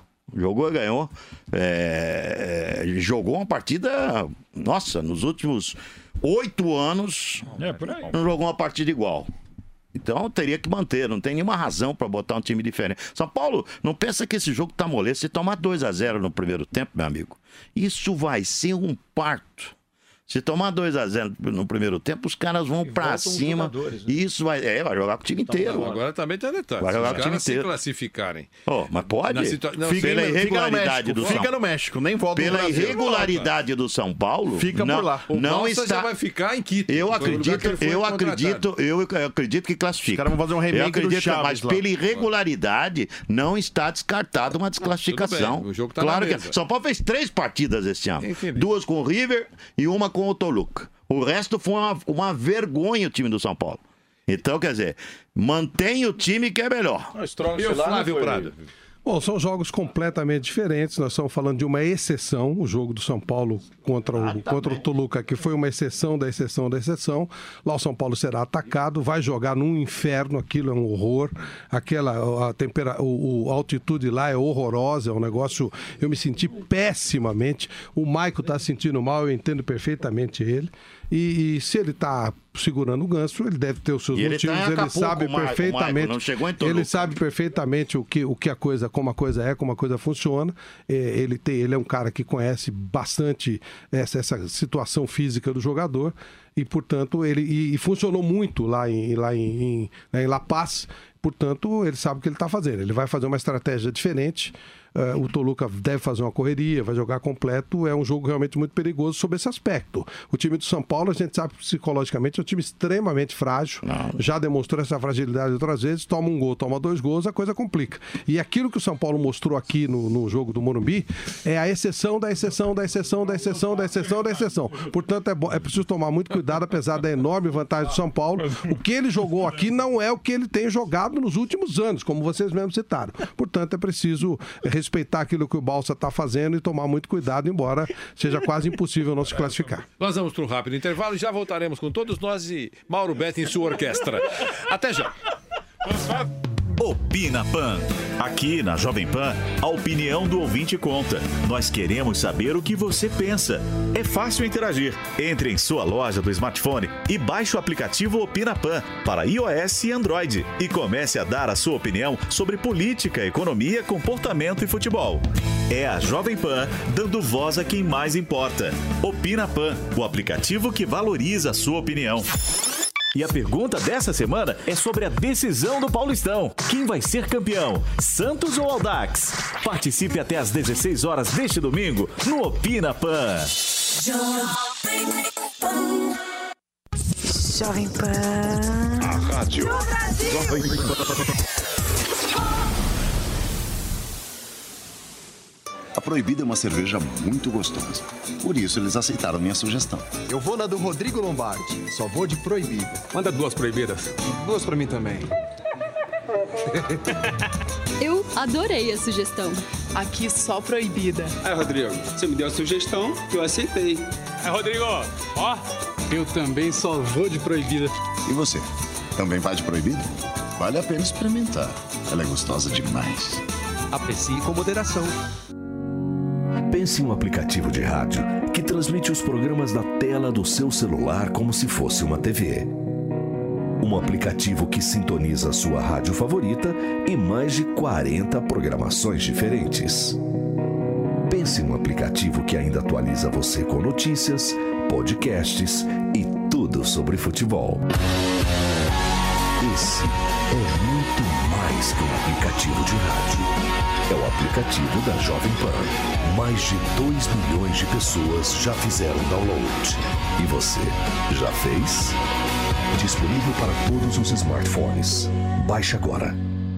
Jogou uma partida, nossa, nos últimos 8 anos não jogou uma partida igual. Então teria que manter, não tem nenhuma razão para botar um time diferente. São Paulo, não pensa que esse jogo tá molesto. Se tomar 2-0 no primeiro tempo, meu amigo, isso vai ser um parto. Se tomar 2-0 no primeiro tempo, os caras vão pra cima. E isso vai jogar com o time inteiro. Agora também tem detalhe. Vai jogar se com os o time caras se inteiro. classificarem. Mas pode? Pela irregularidade do São Paulo. Fica no México, nem volta Pela irregularidade do São Paulo. Fica por lá. Não está. Já vai ficar em Quito. Eu acredito que classifica. Os caras vão fazer um remake do Chaves mas pela irregularidade, não está descartada uma desclassificação. O jogo tá claro na que mesa. São Paulo fez 3 partidas esse ano. 2 com o River e uma com o Toluca. O resto foi uma vergonha o time do São Paulo. Então, quer dizer, mantém o time que é melhor. E o Flávio Prado? Bom, são jogos completamente diferentes. Nós estamos falando de uma exceção. O jogo do São Paulo contra o Toluca, que foi uma exceção da exceção da exceção. Lá o São Paulo será atacado, vai jogar num inferno. Aquilo é um horror. A altitude lá é horrorosa, é um negócio. Eu me senti pessimamente. O Maico está se sentindo mal, eu entendo perfeitamente ele. E se ele está segurando o Ganso, ele deve ter os seus motivos. Ele sabe perfeitamente. Não chegou em Toluca. Ele sabe perfeitamente como a coisa funciona. Ele é um cara que conhece bastante essa situação física do jogador e, portanto, ele funcionou muito lá em La Paz. Portanto, ele sabe o que ele está fazendo. Ele vai fazer uma estratégia diferente. O Toluca deve fazer uma correria, vai jogar completo. É um jogo realmente muito perigoso sob esse aspecto. O time do São Paulo, a gente sabe psicologicamente, é um time extremamente frágil. Já demonstrou essa fragilidade outras vezes. Toma um gol, toma 2 gols, a coisa complica. E aquilo que o São Paulo mostrou aqui no jogo do Morumbi é a exceção da exceção da exceção da exceção da exceção da exceção. Portanto, é preciso tomar muito cuidado, apesar da enorme vantagem do São Paulo. O que ele jogou aqui não é o que ele tem jogado nos últimos anos, como vocês mesmos citaram. Portanto, é preciso respeitar aquilo que o Balsa está fazendo e tomar muito cuidado, embora seja quase impossível não se classificar. Nós vamos para um rápido intervalo e já voltaremos com todos nós e Mauro Betti em sua orquestra. Até já. Opina Pan. Aqui na Jovem Pan, a opinião do ouvinte conta. Nós queremos saber o que você pensa. É fácil interagir. Entre em sua loja do smartphone e baixe o aplicativo Opina Pan para iOS e Android e comece a dar a sua opinião sobre política, economia, comportamento e futebol. É a Jovem Pan dando voz a quem mais importa. Opina Pan, o aplicativo que valoriza a sua opinião. E a pergunta dessa semana é sobre a decisão do Paulistão. Quem vai ser campeão? Santos ou Audax? Participe até às 16 horas deste domingo no Opina Pan. Jovem Pan. A rádio. Jovem Pan. A Proibida é uma cerveja muito gostosa. Por isso, eles aceitaram minha sugestão. Eu vou na do Rodrigo Lombardi. Só vou de Proibida. Manda 2 proibidas. 2 pra mim também. Eu adorei a sugestão. Aqui só Proibida. Rodrigo, você me deu a sugestão, eu aceitei. Rodrigo, ó. Eu também só vou de Proibida. E você? Também vai de Proibida? Vale a pena experimentar. Ela é gostosa demais. Aprecie com moderação. Pense em um aplicativo de rádio que transmite os programas da tela do seu celular como se fosse uma TV. Um aplicativo que sintoniza sua rádio favorita e mais de 40 programações diferentes. Pense num aplicativo que ainda atualiza você com notícias, podcasts e tudo sobre futebol. Esse é muito mais que um aplicativo de rádio. É o aplicativo da Jovem Pan. Mais de 2 milhões de pessoas já fizeram download. E você, já fez? Disponível para todos os smartphones. Baixe agora.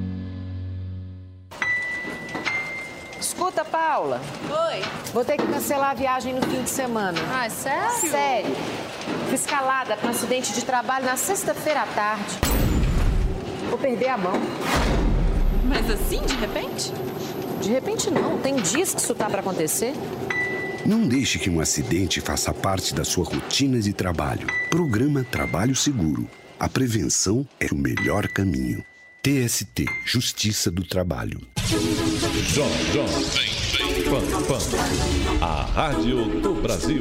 Escuta, Paula. Oi. Vou ter que cancelar a viagem no fim de semana. Ah, sério? Sério. Fui escalada com um acidente de trabalho na sexta-feira à tarde. Vou perder a mão. Mas assim, de repente? De repente não. Tem dias que isso tá para acontecer. Não deixe que um acidente faça parte da sua rotina de trabalho. Programa Trabalho Seguro. A prevenção é o melhor caminho. TST, Justiça do Trabalho. Pan, a rádio do Brasil.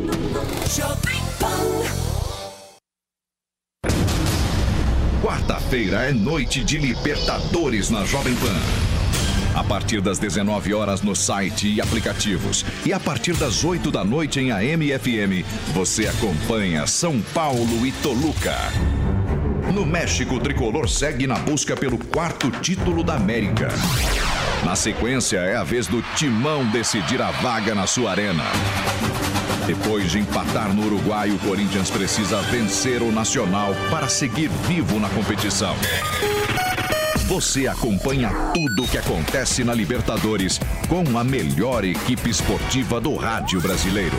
Quarta-feira é noite de Libertadores na Jovem Pan. A partir das 19 horas no site e aplicativos. E a partir das 8 da noite em AM e FM, você acompanha São Paulo e Toluca. No México, o tricolor segue na busca pelo 4º título da América. Na sequência, é a vez do Timão decidir a vaga na sua arena. Depois de empatar no Uruguai, o Corinthians precisa vencer o Nacional para seguir vivo na competição. Você acompanha tudo o que acontece na Libertadores com a melhor equipe esportiva do rádio brasileiro.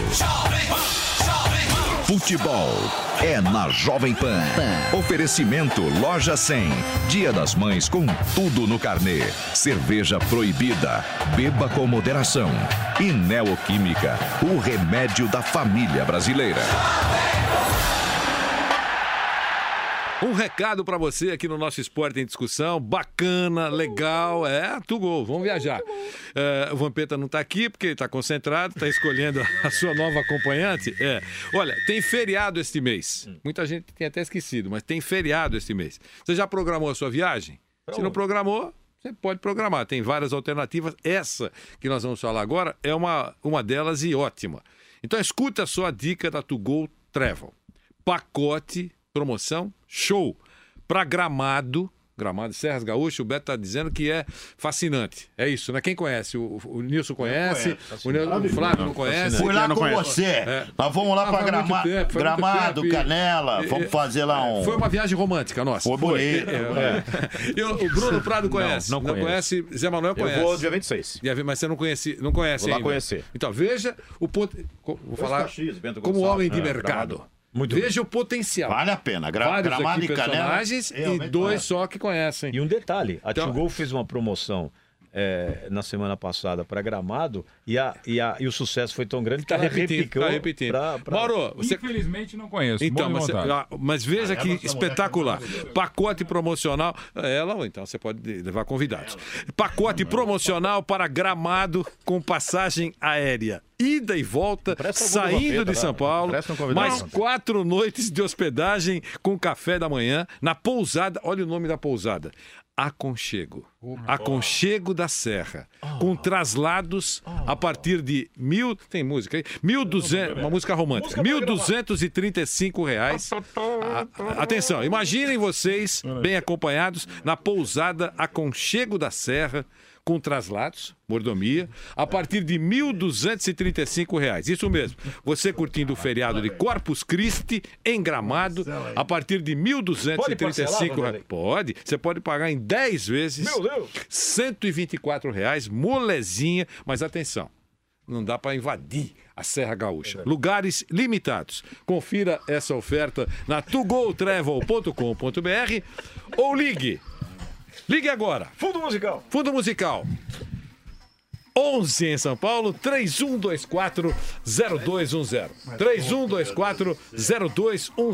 Futebol é na Jovem Pan. Oferecimento Loja 100. Dia das Mães com tudo no carnê. Cerveja proibida. Beba com moderação. E Neoquímica, o remédio da família brasileira. Um recado pra você aqui no nosso Esporte em Discussão, bacana, legal, Tugol, vamos viajar. O Vampeta não tá aqui porque ele tá concentrado, tá escolhendo a sua nova acompanhante. Olha, tem feriado este mês, muita gente tem até esquecido, mas tem feriado este mês. Você já programou a sua viagem? Se não programou, você pode programar, tem várias alternativas. Essa que nós vamos falar agora é uma delas e ótima. Então escuta só a dica da Tugol Travel. Pacote promoção show para Gramado Serras Gaúcho. O Beto está dizendo que é fascinante. É isso, né? Quem conhece? O Nilson conhece, o Flávio não conhece. Fui lá com você. Nós vamos lá para Gramado, Canela. Vamos fazer lá um... Foi uma viagem romântica nossa. Foi bonito. O Bruno Prado conhece. Não conhece. Zé Manuel conhece. Eu vou dia 26. Mas você não conhece Vou lá ainda. conhecer. Então, veja o ponto... Vou falar como homem de mercado. Veja o potencial. Vale a pena. Vários Gramado aqui e Canela. Personagens e 2 só que conhecem. E um detalhe, a Tugol fez uma promoção na semana passada para Gramado e o sucesso foi tão grande que ela repetindo. Mauro, você... Infelizmente não conheço. Então, mas veja que espetacular. Pacote promocional. Então você pode levar convidados. Pacote promocional para Gramado com passagem aérea. Ida e volta, saindo de São Paulo, mais 4 noites de hospedagem com café da manhã na pousada. Olha o nome da pousada. Aconchego. Aconchego da Serra. Com traslados a partir de tem música aí? 1.200, uma música romântica. R$ 1.235. Atenção, imaginem vocês bem acompanhados na pousada Aconchego da Serra, com traslados, mordomia, a partir de R$ 1.235. Isso mesmo. Você curtindo o feriado de Corpus Christi em Gramado, a partir de R$ 1.235. Pode. Você pode pagar em 10 vezes. Meu Deus! R$ 124, molezinha. Mas atenção, não dá para invadir a Serra Gaúcha. Lugares limitados. Confira essa oferta na tugoltravel.com.br ou ligue. Ligue agora. Fundo musical. Fundo musical. 11 em São Paulo, 3124-0210.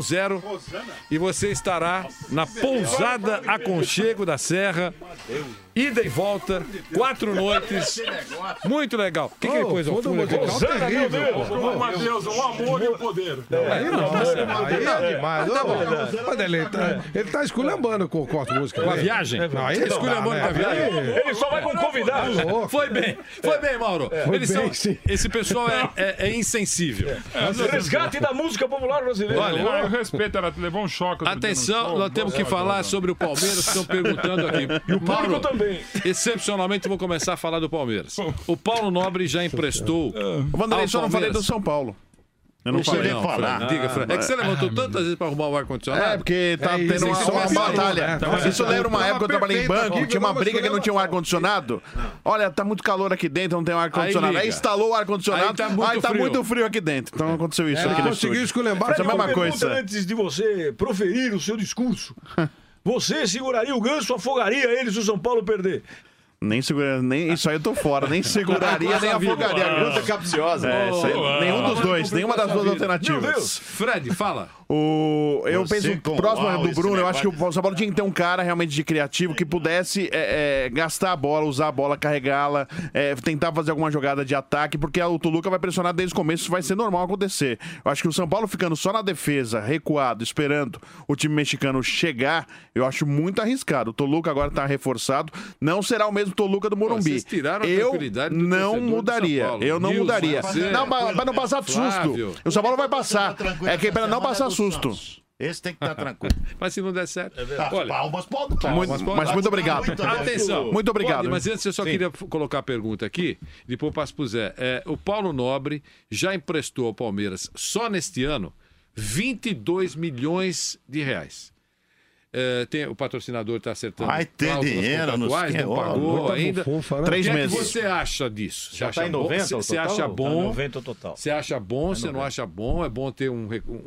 3124-0210. E você estará na pousada Aconchego da Serra ida e volta, 4 noites. Muito legal. O que ele pôs ao fundo? Matheus, o amor e o poder. Aí é demais. Ele tá esculhambando com a música. Com a viagem? Esculhambando com a viagem. Ele só vai com convidados. Foi bem, Mauro. Esse pessoal é insensível. Resgate da música popular brasileira. Olha, eu respeito, ela levou um choque. Atenção, nós temos que falar sobre o Palmeiras, que estão perguntando aqui. E o público também. Excepcionalmente, vou começar a falar do Palmeiras. O Paulo Nobre já emprestou. Vanderlei, só não falei do São Paulo. Eu não falei. Falar. Diga, Fred. É que você levantou tantas vezes para arrumar o ar-condicionado. É, porque tá tendo uma batalha. Isso lembra uma época que eu trabalhei em banco, tinha uma briga que não tinha um ar-condicionado. Olha, tá muito calor aqui dentro, não tem um ar-condicionado. Aí instalou o ar-condicionado, aí tá muito frio aqui dentro. Então aconteceu isso aqui no estúdio. Conseguiu esculhambar. Essa é a mesma coisa. Antes de você proferir o seu discurso, você seguraria o Ganso ou afogaria ele se o São Paulo perder? Nem seguraria, nem isso aí eu tô fora. Nem seguraria, nem afogaria. Gruta capciosa. Nenhum dos dois, nenhuma das duas alternativas. Fred, fala. Eu penso, próximo do Bruno, eu acho que o São Paulo tinha que ter um cara realmente de criativo que pudesse gastar a bola, usar a bola, carregá-la, tentar fazer alguma jogada de ataque, porque o Toluca vai pressionar desde o começo, isso vai ser normal acontecer. Eu acho que o São Paulo ficando só na defesa, recuado, esperando o time mexicano chegar, eu acho muito arriscado. O Toluca agora tá reforçado, não será o mesmo Toluca do Morumbi. Eu não mudaria. Eu não mudaria. Não, para não passar susto. O São Paulo vai passar. É que para não passar susto. Esse tem que estar tranquilo. Mas se não der certo. Olha, palmas pode. Mas muito obrigado. Atenção. Muito obrigado. Mas antes eu só queria colocar a pergunta aqui, depois eu passo pro Zé. O Paulo Nobre já emprestou ao Palmeiras, só neste ano, 22 milhões de reais. O patrocinador está acertando. Vai ter dinheiro nos não pagou ainda. 3 meses. O que você acha disso? Já está em 90 Você acha bom? 90 total. Você acha bom? Você não acha bom? É bom ter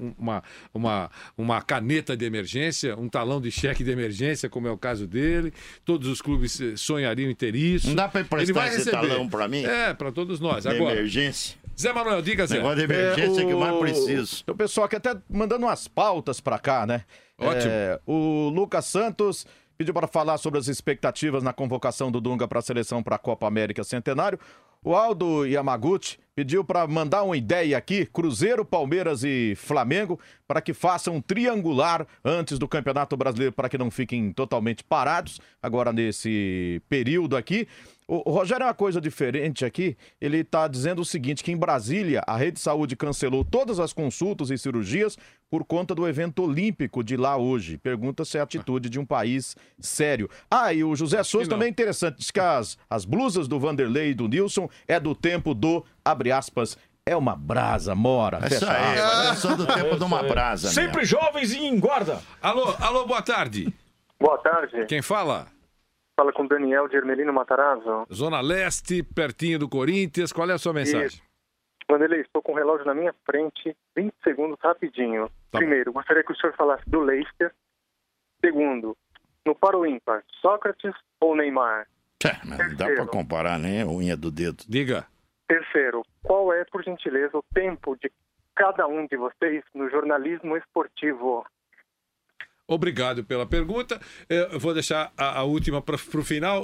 uma caneta de emergência, um talão de cheque de emergência, como é o caso dele. Todos os clubes sonhariam em ter isso. Não dá para emprestar esse talão para mim? Para todos nós. De agora, emergência. Zé Manuel, diga, Zé. Negócio de emergência que eu mais preciso. O pessoal aqui até mandando umas pautas para cá, né? Ótimo. O Lucas Santos pediu para falar sobre as expectativas na convocação do Dunga para a seleção para a Copa América Centenário. O Aldo Yamaguchi pediu para mandar uma ideia aqui, Cruzeiro, Palmeiras e Flamengo, para que façam um triangular antes do Campeonato Brasileiro, para que não fiquem totalmente parados agora nesse período aqui. O Rogério é uma coisa diferente aqui, ele está dizendo o seguinte, que em Brasília a Rede Saúde cancelou todas as consultas e cirurgias por conta do evento olímpico de lá hoje. Pergunta se é a atitude de um país sério. E o José Souza também é interessante, diz que as blusas do Vanderlei e do Nilson é do tempo do, abre aspas, é uma brasa, mora. Isso aí, eu sou do tempo de uma brasa. Sempre jovens e em guarda. Alô, boa tarde. Boa tarde. Quem fala? Fala com Daniel de Ermelino Matarazzo. Zona Leste, pertinho do Corinthians. Qual é a sua mensagem? Vanderlei, estou com o relógio na minha frente. 20 segundos, rapidinho. Primeiro, gostaria que o senhor falasse do Leicester. Segundo, no par ou ímpar, Sócrates ou Neymar? Não dá para comparar nem a unha do dedo. Diga. Terceiro, qual é, por gentileza, o tempo de cada um de vocês no jornalismo esportivo? Obrigado pela pergunta. Eu vou deixar a última para o final.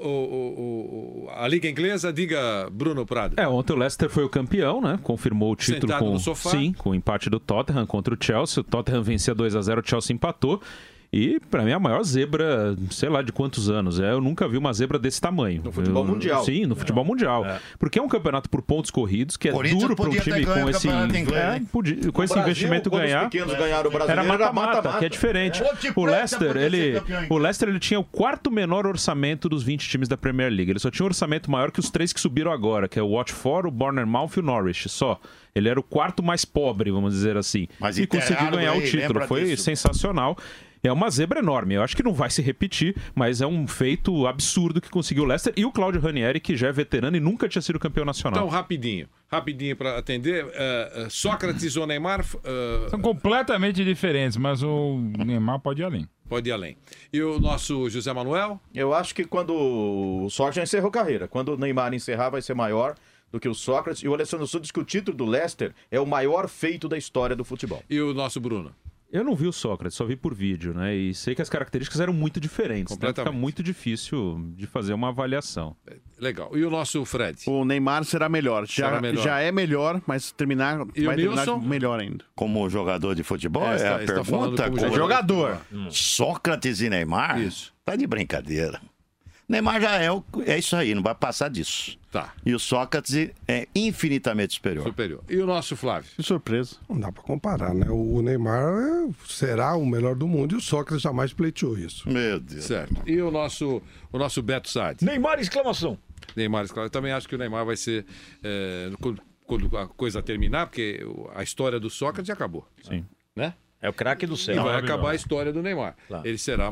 A Liga Inglesa, diga, Bruno Prado. Ontem o Leicester foi o campeão, né? Confirmou o título Sentado no sofá. com o empate do Tottenham contra o Chelsea. O Tottenham vencia 2-0, o Chelsea empatou. E, pra mim, a maior zebra, sei lá de quantos anos. Eu nunca vi uma zebra desse tamanho. No futebol mundial. Sim, no futebol mundial. Porque é um campeonato por pontos corridos, que é duro para um time com esse, com esse investimento ganhar. Os pequenos ganharam o Era mata-mata, que é diferente. O Leicester, ele tinha o quarto menor orçamento dos 20 times da Premier League. Ele só tinha um orçamento maior que os 3 que subiram agora, que é o Watford, o Bournemouth e o Norwich, só. Ele era o quarto mais pobre, vamos dizer assim. E conseguiu ganhar o título. Foi sensacional. É uma zebra enorme. Eu acho que não vai se repetir, mas é um feito absurdo que conseguiu o Leicester e o Claudio Ranieri, que já é veterano e nunca tinha sido campeão nacional. Então, rapidinho para atender. Sócrates ou Neymar? São completamente diferentes, mas o Neymar pode ir além. Pode ir além. E o nosso José Manuel? Eu acho que quando o Sócrates já encerrou carreira, quando o Neymar encerrar vai ser maior do que o Sócrates. E o Alessandro Souza diz que o título do Leicester é o maior feito da história do futebol. E o nosso Bruno? Eu não vi o Sócrates, só vi por vídeo, né? E sei que as características eram muito diferentes. Né? Fica muito difícil de fazer uma avaliação. Legal. E o nosso Fred? O Neymar será melhor. Já é melhor, mas vai terminar melhor ainda. Como jogador de futebol, é a pergunta. Como jogador. Sócrates e Neymar? Isso. Tá de brincadeira. Neymar já é isso aí, não vai passar disso. Tá. E o Sócrates é infinitamente superior. E o nosso Flávio? Que surpresa. Não dá pra comparar, né? O Neymar será o melhor do mundo e o Sócrates jamais pleiteou isso. Meu Deus. Certo. E o nosso Beto Sade? Neymar, exclamação. Neymar, exclamação. Eu também acho que o Neymar vai ser... quando a coisa terminar, porque a história do Sócrates já acabou. Sim. Né? É o craque do céu. E vai acabar a história do Neymar. Claro. Ele será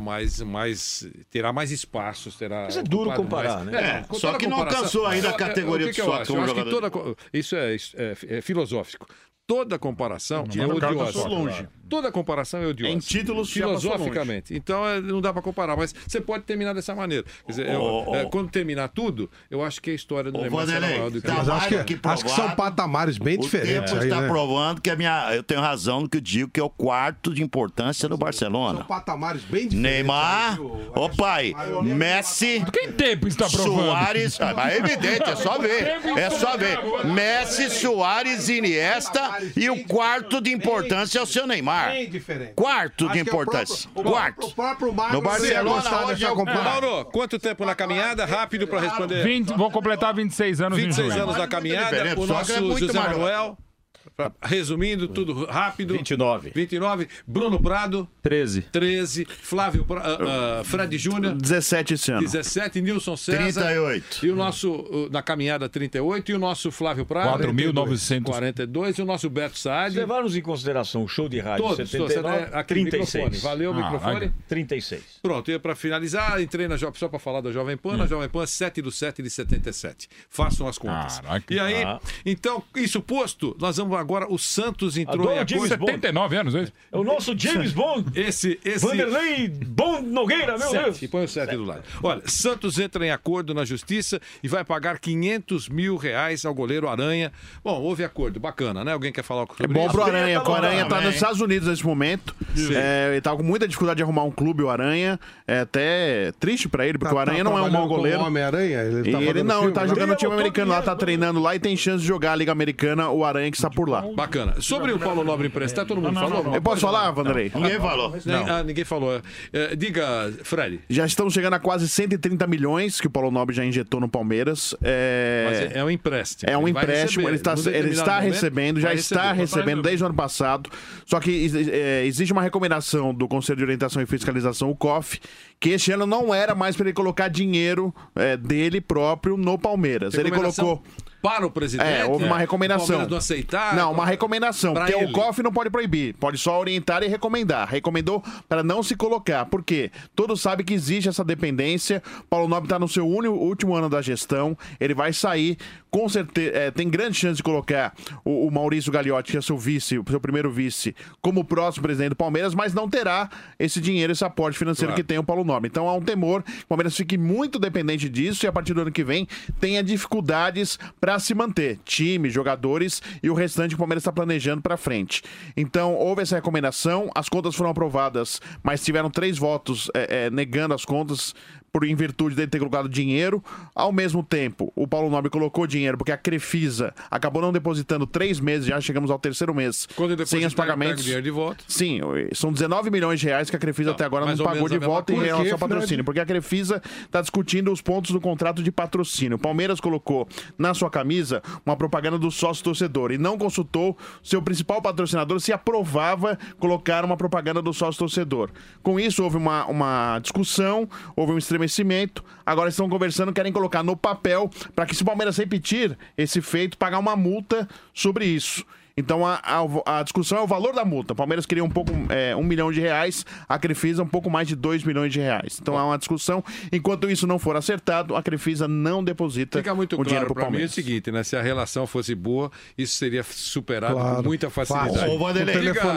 terá mais espaços, terá... Mas é duro comparar, né? Só que não alcançou ainda a categoria do Sócrates como jogador. Isso é filosófico. Toda comparação é odiosa. Longe. Toda comparação é odiosa. Em títulos, filosoficamente. Então não dá para comparar, mas você pode terminar dessa maneira. Quer dizer, quando terminar tudo, eu acho que a história do Neymar será maior do que Mas acho que são patamares bem diferentes. O tempo aí, está né? provando que eu tenho razão no que eu digo, que é o quarto de importância do Barcelona. São patamares bem diferentes. Neymar, o pai, Messi, Quem tempo está provando? Soares, é evidente, é só ver. É só ver. Messi, Soares, Iniesta e o quarto de importância é o seu Neymar. Bem diferente. Quarto de importância. Quarto. O próprio Mauro No Barcelona hoje é o Mauro, quanto tempo na caminhada? Rápido para responder. Vou completar 26 anos em 26 junho. anos na caminhada. O nosso José Manuel. Resumindo, tudo rápido. 29. Bruno Prado. 13. Flávio Fred Júnior. 17 esse ano. 17. Nilson César. 38. E o nosso, na caminhada, 38. E o nosso Flávio Prado. 4.942. E o nosso Beto Saad. Levaram-nos em consideração o show de rádio. Todos. 79, Aqui 36. Microfone. Valeu o microfone. 36. Pronto, e para finalizar, entrei só para falar da Jovem Pan. Na Jovem Pan, 7/7 de 77. Façam as contas. Caraca. E aí, então, isso posto, nós vamos agora, o Santos entrou em acordo. 79 anos, é isso? É o nosso James Bond. Esse Vanderlei Bond Nogueira, meu Deus. E põe o 7 do lado. Olha, Santos entra em acordo na justiça e vai pagar R$500 mil ao goleiro Aranha. Bom, houve acordo, bacana, né? Alguém quer falar sobre isso? É bom pro Aranha, porque o Aranha tá nos hein? Estados Unidos nesse momento. Ele tá com muita dificuldade de arrumar um clube, o Aranha. É até triste pra ele, porque o Aranha não é um mau goleiro. Homem-Aranha? Ele tá jogando no time americano lá, tá treinando lá e tem chance de jogar a Liga Americana, o Aranha que está por lá. Bacana. Sobre o Paulo Nobre emprestar, todo mundo falou? Eu posso falar, Vanderlei? Ninguém falou. Ninguém falou. Diga, Fred. Já estamos chegando a quase 130 milhões que o Paulo Nobre já injetou no Palmeiras. Mas é um empréstimo. É um empréstimo, ele está recebendo, já está recebendo desde o ano passado. Só que existe uma recomendação do Conselho de Orientação e Fiscalização, o COF, que este ano não era mais para ele colocar dinheiro dele próprio no Palmeiras. Ele colocou... Para o presidente? Houve uma recomendação. Não aceitar? Não, uma recomendação. Porque o COF não pode proibir, pode só orientar e recomendar. Recomendou para não se colocar. Por quê? Todos sabem que existe essa dependência. Paulo Nobre está no seu último ano da gestão. Ele vai sair, com certeza. Tem grande chance de colocar o Maurício Gagliotti, que é seu primeiro vice, como próximo presidente do Palmeiras, mas não terá esse dinheiro, esse aporte financeiro que tem o Paulo Nobre. Então há um temor que o Palmeiras fique muito dependente disso e a partir do ano que vem tenha dificuldades para se manter, time, jogadores e o restante que o Palmeiras está planejando para frente. Então, houve essa recomendação, as contas foram aprovadas, mas tiveram 3 votos negando as contas em virtude dele ter colocado dinheiro. Ao mesmo tempo, o Paulo Nobre colocou dinheiro porque a Crefisa acabou não depositando 3 meses, já chegamos ao 3º mês, sem os pagamentos. Dinheiro de volta. Sim, são 19 milhões de reais que a Crefisa até agora não pagou de volta em relação ao patrocínio, porque a Crefisa está discutindo os pontos do contrato de patrocínio. O Palmeiras colocou na sua camisa uma propaganda do sócio-torcedor e não consultou seu principal patrocinador se aprovava colocar uma propaganda do sócio-torcedor. Com isso, houve uma discussão, houve um estremecimento. Agora estão conversando, querem colocar no papel para que, se o Palmeiras repetir esse feito, pagar uma multa sobre isso. Então a discussão é o valor da multa. O Palmeiras queria R$1 milhão, a Crefisa um pouco mais de R$2 milhões. Então há uma discussão. Enquanto isso não for acertado, a Crefisa não deposita Fica muito o dinheiro claro para o Palmeiras. Mim é o seguinte, né? Se a relação fosse boa, isso seria superado com muita facilidade. Ô, Vanderlei,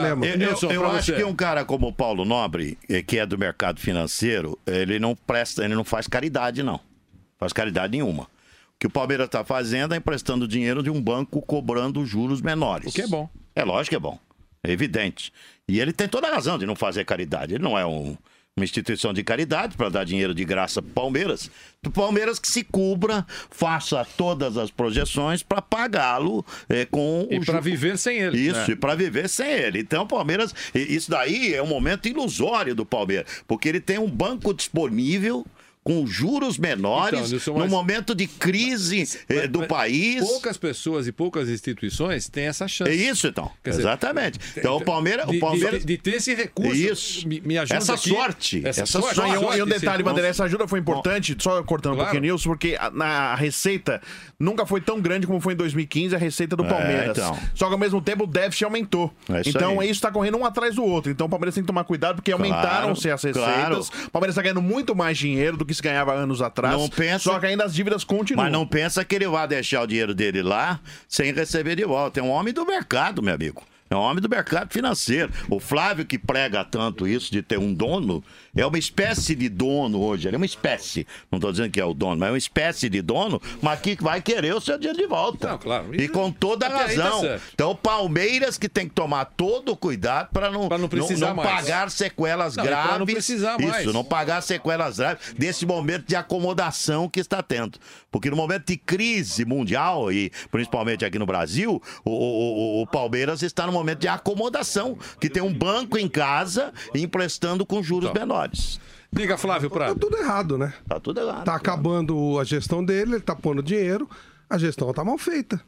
eu acho que um cara como o Paulo Nobre, que é do mercado financeiro, ele não faz caridade, não. Faz caridade nenhuma. O que o Palmeiras está fazendo é emprestando dinheiro de um banco cobrando juros menores. O que é bom. É lógico que é bom. É evidente. E ele tem toda a razão de não fazer caridade. Ele não é uma instituição de caridade para dar dinheiro de graça para o Palmeiras. O Palmeiras que se cubra, faça todas as projeções para pagá-lo com... E para viver sem ele. Isso, e para viver sem ele. Então o Palmeiras... Isso daí é um momento ilusório do Palmeiras, porque ele tem um banco disponível com juros menores, então, no momento de crise do país. Poucas pessoas e poucas instituições têm essa chance. É isso, então. Quer Exatamente. Dizer, então, o Palmeiras... De ter esse recurso. Isso. Me ajuda essa aqui. sorte. Essa sorte. E um detalhe, Vanderlei, essa ajuda foi importante, só cortando um pouquinho, Nilson, porque a receita nunca foi tão grande como foi em 2015, a receita do Palmeiras. Então. Só que, ao mesmo tempo, o déficit aumentou. Então, isso está correndo um atrás do outro. Então, o Palmeiras tem que tomar cuidado, porque aumentaram-se as receitas. O Palmeiras está ganhando muito mais dinheiro do que se ganhava anos atrás. Não pensa, só que ainda as dívidas continuam. Mas não pensa que ele vai deixar o dinheiro dele lá sem receber de volta. É um homem do mercado, meu amigo. É um homem do mercado financeiro. O Flávio, que prega tanto isso de ter um dono, é uma espécie de dono hoje. Ele é uma espécie. Não estou dizendo que é o dono, mas é uma espécie de dono, mas que vai querer o seu dinheiro de volta. Não, claro. E com toda a razão. Então, o Palmeiras que tem que tomar todo o cuidado para não pagar sequelas graves. Para não precisar mais. Isso, não pagar sequelas graves desse momento de acomodação que está tendo. Porque no momento de crise mundial, e principalmente aqui no Brasil, o Palmeiras está no momento de acomodação, que tem um banco em casa emprestando com juros menores. Diga, Flávio Prado. Tá tudo errado, né? Tá tudo errado. Tá acabando a gestão dele, ele tá pondo dinheiro, a gestão tá mal feita.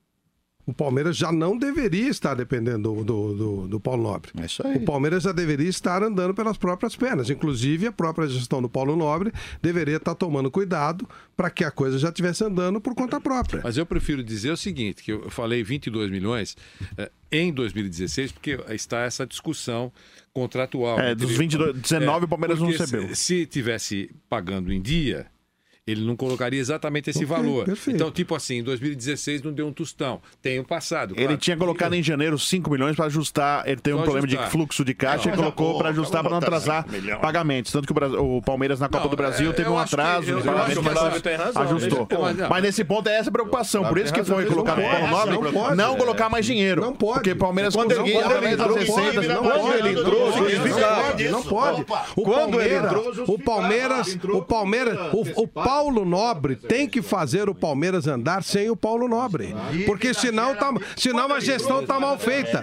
O Palmeiras já não deveria estar dependendo do Paulo Nobre. É isso aí. O Palmeiras já deveria estar andando pelas próprias pernas. Inclusive, a própria gestão do Paulo Nobre deveria estar tomando cuidado para que a coisa já estivesse andando por conta própria. Mas eu prefiro dizer o seguinte, que eu falei 22 milhões em 2016, porque está essa discussão contratual. Dos 19 o Palmeiras não recebeu. Se tivesse pagando em dia, ele não colocaria exatamente esse valor. Perfeito. Então, tipo assim, em 2016 não deu um tostão. Tem o passado. Ele tinha colocado em janeiro 5 milhões para ajustar. Ele tem um problema de fluxo de caixa e colocou para ajustar, para não atrasar pagamentos. Tanto que o Palmeiras na Copa do Brasil teve um atraso no pagamento, mas ajustou. Mas nesse ponto é essa a preocupação. Por isso que foi colocado o Paulo Nobre, não colocar mais dinheiro. Não pode. Porque o Palmeiras conseguiu, através das receitas, quando ele entrou, não pode. O Palmeiras, o Paulo Nobre tem que fazer o Palmeiras andar sem o Paulo Nobre. Porque senão a gestão tá mal feita.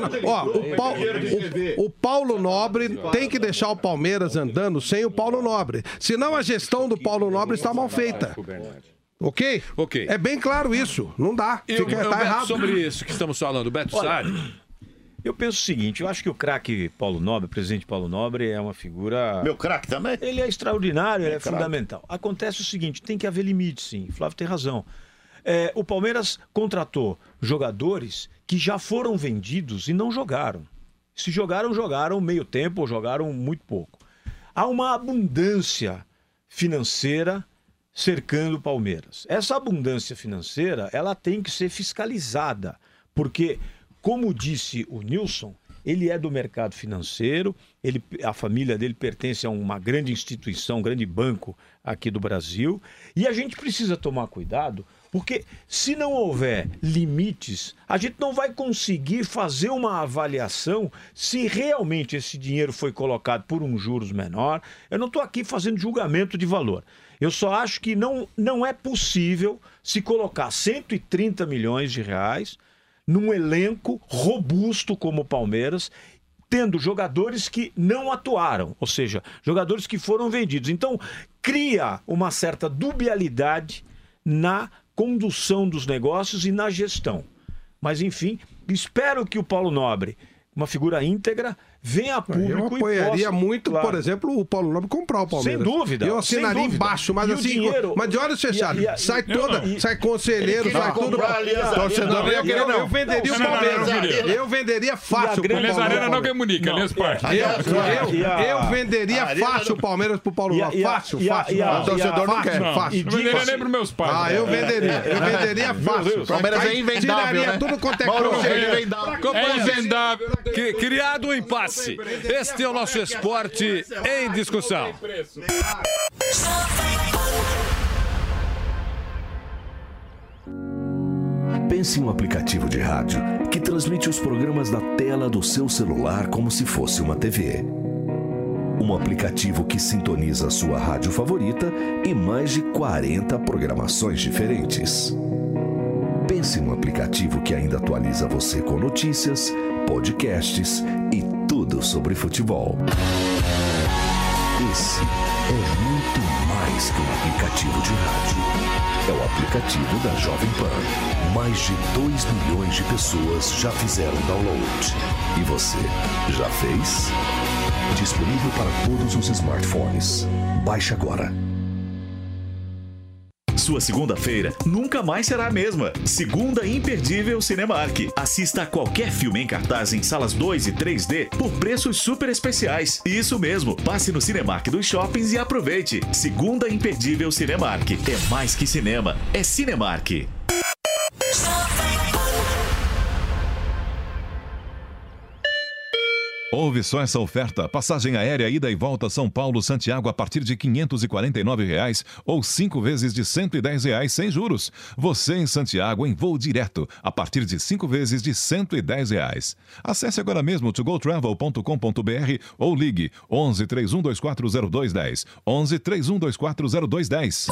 O Paulo Nobre tem que deixar o Palmeiras andando sem o Paulo Nobre. Senão a gestão do Paulo Nobre está mal feita. Ok? Ok. É bem claro isso. Não dá. Tá errado. Sobre isso que estamos falando, Beto Sade. Eu penso o seguinte, eu acho que o craque Paulo Nobre, o presidente Paulo Nobre, é uma figura... Meu craque também? Ele é extraordinário, ele é fundamental. Acontece o seguinte, tem que haver limite, sim. Flávio tem razão. O Palmeiras contratou jogadores que já foram vendidos e não jogaram. Se jogaram, jogaram meio tempo ou jogaram muito pouco. Há uma abundância financeira cercando o Palmeiras. Essa abundância financeira, ela tem que ser fiscalizada, porque... Como disse o Nilson, ele é do mercado financeiro, a família dele pertence a uma grande instituição, um grande banco aqui do Brasil, e a gente precisa tomar cuidado, porque se não houver limites, a gente não vai conseguir fazer uma avaliação se realmente esse dinheiro foi colocado por um juros menor. Eu não estou aqui fazendo julgamento de valor. Eu só acho que não é possível se colocar 130 milhões de reais num elenco robusto como o Palmeiras, tendo jogadores que não atuaram, ou seja, jogadores que foram vendidos. Então, cria uma certa dubialidade na condução dos negócios e na gestão. Mas, enfim, espero que o Paulo Nobre, uma figura íntegra, venha a público. Eu apoiaria muito, claro, por exemplo, o Paulo Nobre comprar o Palmeiras. Sem dúvida. Eu assinaria embaixo, mas assim, dinheiro... mas de olhos fechados. Sai conselheiro, sai tudo. Torcedor não ia querer, não. Eu venderia o Palmeiras. Eu venderia fácil pro Palmeiras. Arena não que Munique, Allianz Parque. Eu venderia fácil o Palmeiras pro Paulo Nobre. Fácil. O torcedor não quer. Fácil. Eu venderia nem pros meus pais. Ah, eu venderia. Eu venderia fácil. O Palmeiras é invendável, tiraria tudo quanto é coisa. É invendável. Criado um impasse. Este é o nosso esporte em discussão. Pense em um aplicativo de rádio que transmite os programas da tela do seu celular como se fosse uma TV. Um aplicativo que sintoniza a sua rádio favorita e mais de 40 programações diferentes. Pense em um aplicativo que ainda atualiza você com notícias, podcasts e tudo sobre futebol. Esse é muito mais que um aplicativo de rádio. É o aplicativo da Jovem Pan. Mais de 2 milhões de pessoas já fizeram download. E você, já fez? Disponível para todos os smartphones. Baixe agora. Sua segunda-feira nunca mais será a mesma. Segunda imperdível Cinemark. Assista a qualquer filme em cartaz em salas 2 e 3D por preços super especiais. Isso mesmo, passe no Cinemark dos shoppings e aproveite. Segunda imperdível Cinemark. É mais que cinema, é Cinemark. Ouve só essa oferta. Passagem aérea ida e volta São Paulo-Santiago a partir de R$ 549 ou 5 vezes de R$ 110 sem juros. Você em Santiago em voo direto a partir de 5 vezes de R$ 110. Acesse agora mesmo togotravel.com.br ou ligue 11 3124 0210. 11 3124 0210.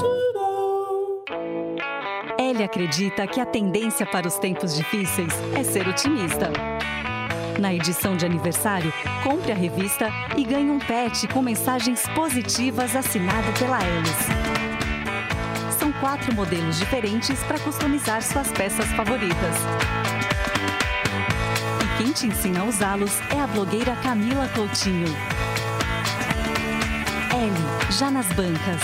Ele acredita que a tendência para os tempos difíceis é ser otimista. Na edição de aniversário, compre a revista e ganhe um pet com mensagens positivas assinado pela Elis. São 4 modelos diferentes para customizar suas peças favoritas. E quem te ensina a usá-los é a blogueira Camila Coutinho. Eli, já nas bancas.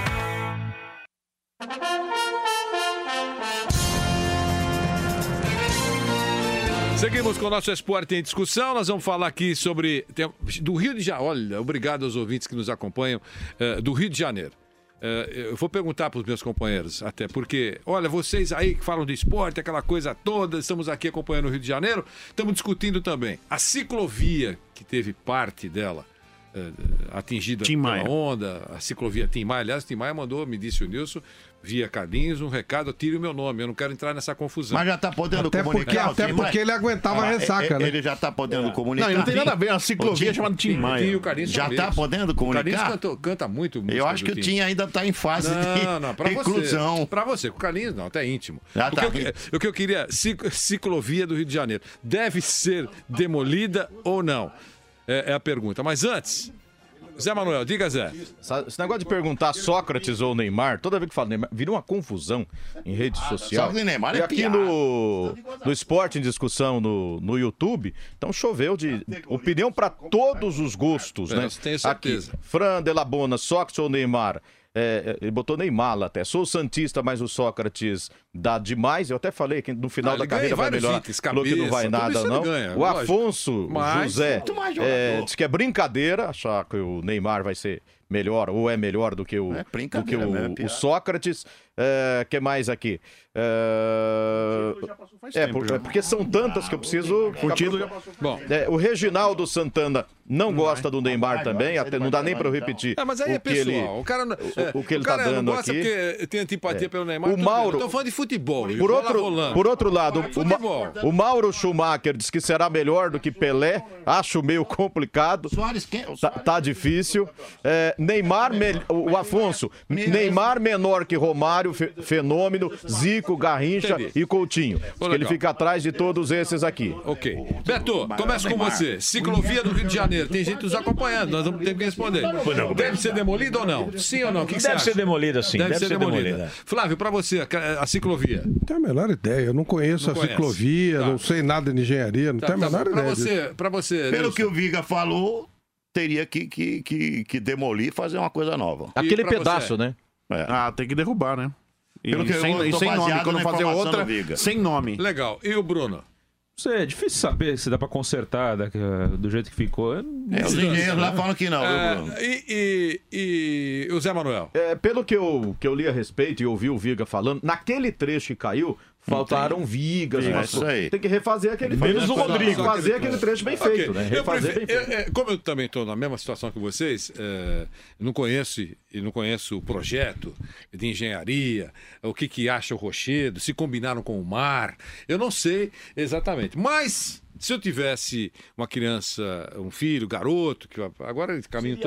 Seguimos com o nosso Esporte em Discussão. Nós vamos falar aqui sobre... do Rio de Janeiro. Olha, obrigado aos ouvintes que nos acompanham. Do Rio de Janeiro. Eu vou perguntar para os meus companheiros, até porque, olha, vocês aí que falam de esporte, aquela coisa toda, estamos aqui acompanhando o Rio de Janeiro, estamos discutindo também a ciclovia, que teve parte dela atingida pela onda, a ciclovia Tim Maia. Aliás, Tim Maia mandou, me disse o Nilson, via Carlinhos, um recado: tire o meu nome, eu não quero entrar nessa confusão. Mas já está podendo comunicar. Até porque ele aguentava a ressaca, né? Ele já está podendo comunicar. Não tem nada a ver, uma ciclovia chamada Tim Maia. Já está podendo comunicar? O Carlinhos canta muito música. Eu acho que o Tim ainda está em fase de inclusão. Para você, com o Carlinhos não, até íntimo. O que eu queria, ciclovia do Rio de Janeiro, deve ser demolida ou não? É a pergunta. Mas antes, Zé Manuel, diga, Zé. Esse negócio de perguntar Sócrates ou Neymar, toda vez que fala Neymar, vira uma confusão em rede social. Só que Neymar e aqui no Esporte em Discussão no YouTube, então choveu de opinião para todos os gostos, né? Tenho certeza. Aqui, Fran de la Bona, Sócrates ou Neymar? Ele botou Neymar lá até. Sou santista, mas o Sócrates dá demais. Eu até falei que no final da carreira vai melhorar. Falou que não vai nada, não. O Afonso José diz que é brincadeira achar que o Neymar vai ser melhor ou é melhor do que o Sócrates. Que mais aqui? Porque são tantas que eu preciso. Bom, o Reginaldo Santana não gosta do Neymar também, até não dá nem para eu repetir. Mas aí é pessoal. O que ele tá dando não gosta aqui. Porque tem antipatia pelo Neymar. O Mauro. Eu tô falando de futebol. Por outro lado, o Mauro Schumacher diz que será melhor do que Pelé. Acho meio complicado. Tá difícil. Neymar, o Afonso. Neymar menor que Romário, Fenômeno, Zico, Garrincha e Coutinho. Ele fica atrás de todos esses aqui. Ok. Beto, começa com você. Ciclovia do Rio de Janeiro. Tem gente nos acompanhando, nós vamos ter que responder. Deve ser demolida ou não? Sim ou não? O que você acha? Deve ser demolida, sim. Deve ser demolida. Flávio, para você, a ciclovia. Não tenho a menor ideia. Eu não conheço a ciclovia, não sei nada de engenharia, não tenho a menor ideia. Para você, pelo que o Viga falou, teria que demolir e fazer uma coisa nova. Aquele pedaço, né? Tem que derrubar, né? Sem nome, quando fazer outra, sem nome. Legal. E o Bruno? É difícil saber se dá pra consertar do jeito que ficou. Os engenheiros lá falam que não, Bruno. E o Zé Manuel? Pelo que eu li a respeito e ouvi o Viga falando, naquele trecho que caiu, faltaram vigas. Isso aí. Tem que refazer aquele Menos o Rodrigo. Fazer aquele trecho bem feito, né? Refazer bem feito. Como eu também estou na mesma situação que vocês, não conheço o projeto de engenharia, o que acha o Rochedo, se combinaram com o mar, eu não sei exatamente, mas se eu tivesse uma criança, um filho, garoto, que agora eles caminham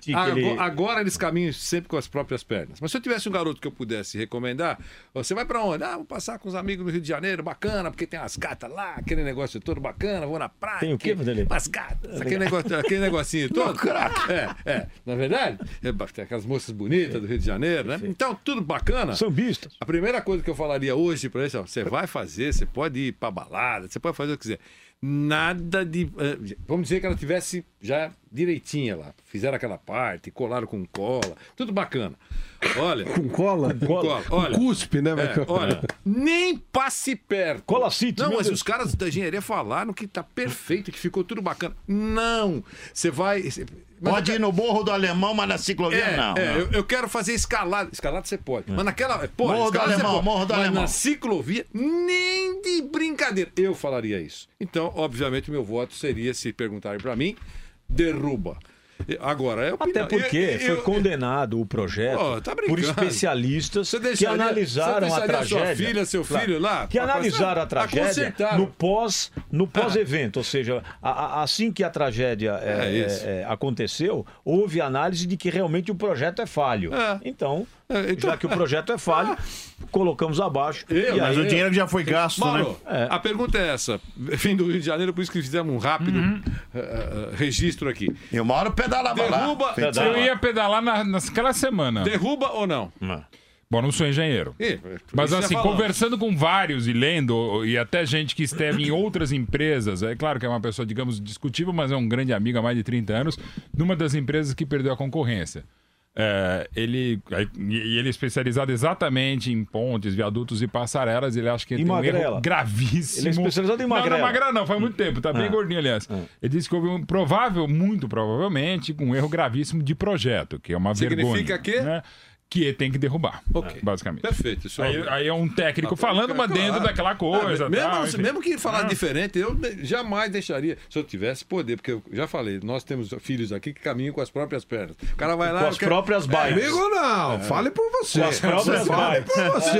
agora eles caminham sempre com as próprias pernas. Mas se eu tivesse um garoto que eu pudesse recomendar, você vai para onde? Vou passar com os amigos no Rio de Janeiro, bacana, porque tem umas gatas lá, aquele negócio todo bacana, vou na praia. Tem o quê, Vanderlei? Umas gatas, aquele negocinho todo. Na verdade, tem aquelas moças bonitas do Rio de Janeiro, né? Então, tudo bacana. Sambistas. A primeira coisa que eu falaria hoje para eles, você vai fazer, você pode ir para balada, você pode fazer o que quiser. Nada de... Vamos dizer que ela tivesse já direitinha lá. Fizeram aquela parte, colaram com cola. Tudo bacana. Olha... Com cola? Com cola. Olha, cuspe, né? Olha, nem passe perto. Colacite. Não, mas os caras da engenharia falaram que tá perfeito, que ficou tudo bacana. Não. Você vai... Pode ir no Morro do Alemão, mas na ciclovia não. Eu quero fazer escalada. Escalada você pode. Mas naquela... Morro do Alemão, Morro do Alemão. Mas na ciclovia, nem de brincadeira. Eu falaria isso. Então, obviamente, o meu voto seria, se perguntarem para mim, derruba. Agora, é até porque foi condenado o projeto por especialistas que analisaram a tragédia. Sua filha, seu filho lá? Que analisaram a tragédia no pós-evento. Ou seja, assim que a tragédia aconteceu, houve análise de que realmente o projeto é falho. Então, já que o projeto é falho, colocamos abaixo. Mas o dinheiro já foi gasto, Mauro, né? A pergunta é essa. Vem do Rio de Janeiro, por isso que fizemos um rápido registro aqui. E o Mauro pedalava lá. Eu ia pedalar naquela semana. Derruba ou não? Bom, não sou engenheiro. Mas assim, conversando com vários e lendo, e até gente que esteve em outras empresas, é claro que é uma pessoa, digamos, discutível, mas é um grande amigo há mais de 30 anos, numa das empresas que perdeu a concorrência. Ele é especializado exatamente em pontes, viadutos e passarelas. Ele acha que ele tem um erro gravíssimo. Ele é especializado em magrela. Não, magrela não, faz muito tempo, tá bem gordinho, aliás. Ele disse que houve muito provavelmente, um erro gravíssimo de projeto, que é uma vergonha. Significa que? Né? Que tem que derrubar, basicamente. Perfeito. Aí é um técnico falando, mas dentro daquela coisa. Mesmo que falar diferente, eu jamais deixaria. Se eu tivesse poder, porque eu já falei, nós temos filhos aqui que caminham com as próprias pernas. O cara vai lá... Com as próprias bikes. Amigo, não. Fale por você. Com as próprias bikes. Fale por você.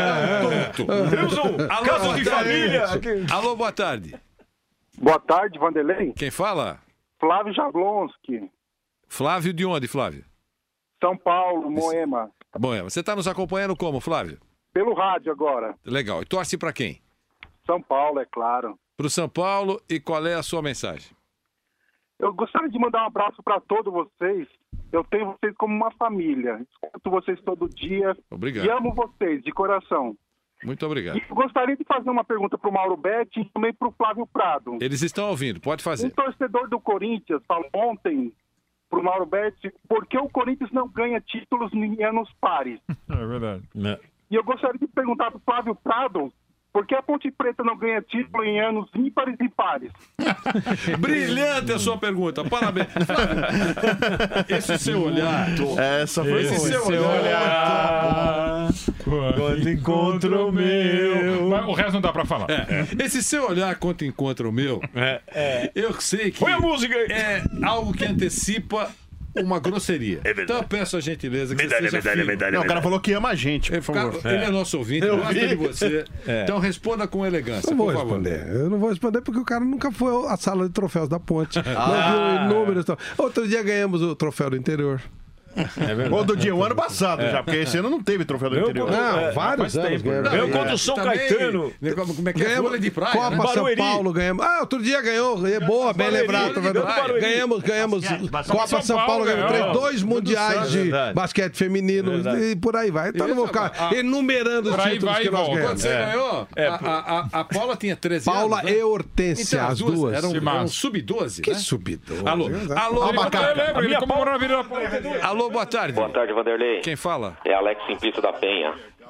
Temos um caso de família. Alô, boa tarde. Boa tarde, Vanderlei. Quem fala? Flávio Jablonski. Flávio de onde, Flávio? São Paulo, Moema. Moema. Você está nos acompanhando como, Flávio? Pelo rádio agora. Legal. E torce para quem? São Paulo, é claro. Para o São Paulo. E qual é a sua mensagem? Eu gostaria de mandar um abraço para todos vocês. Eu tenho vocês como uma família. Escuto vocês todo dia. Obrigado. E amo vocês, de coração. Muito obrigado. E gostaria de fazer uma pergunta para o Mauro Betti e também para o Flávio Prado. Eles estão ouvindo. Pode fazer. Um torcedor do Corinthians falou ontem para o Mauro Betti, por que o Corinthians não ganha títulos em anos pares? É verdade. E eu gostaria de perguntar para o Flávio Prado, por que a Ponte Preta não ganha título em anos ímpares e pares? Brilhante a sua pergunta, parabéns. Flávio, esse seu olhar... Essa foi esse seu olhar... Quando encontro o meu... Mas o resto não dá pra falar. Esse seu olhar quando encontra o meu... Eu sei que... Põe a música aí. É algo que antecipa uma grosseria. Então eu peço a gentileza que você seja firme. Não, o cara falou que ama a gente, por favor. Ele é nosso ouvinte, gosta de você. Então responda com elegância, por favor. Eu não vou responder porque o cara nunca foi à sala de troféus da Ponte. Não viu inúmeros... Outro dia ganhamos o troféu do interior. Ou do dia, o ano passado já, porque esse ano não teve troféu do interior. Não, vários anos ganhamos. Eu contra o São Caetano. Como é que é? Vôlei de praia, Copa né? São Paulo ganhamos. Outro dia ganhou. Boa, bem lembrado. Ganhamos. Copa São Paulo ganhamos 2 mundiais de basquete feminino e por aí vai. Então não vou ficar enumerando os títulos que nós ganhamos. Quando você ganhou, a Paula tinha 13 anos. Paula e Hortência, as duas. Eram sub-12, Que sub-12? Alô, Abacate. Ele comemorou a vida da Paula. Alô, boa tarde. Boa tarde, Vanderlei. Quem fala? É Alex Simplício da Penha.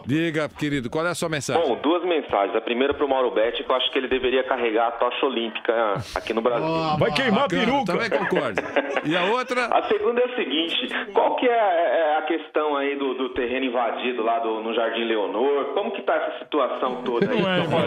Diga, querido, qual é a sua mensagem? Bom, 2 mensagens. A primeira pro Mauro Betti, que eu acho que ele deveria carregar a tocha olímpica aqui no Brasil. Vai queimar a peruca. Também concordo. E a outra? A segunda é o seguinte, qual que é a questão aí do terreno invadido lá no Jardim Leonor? Como que tá essa situação toda aí?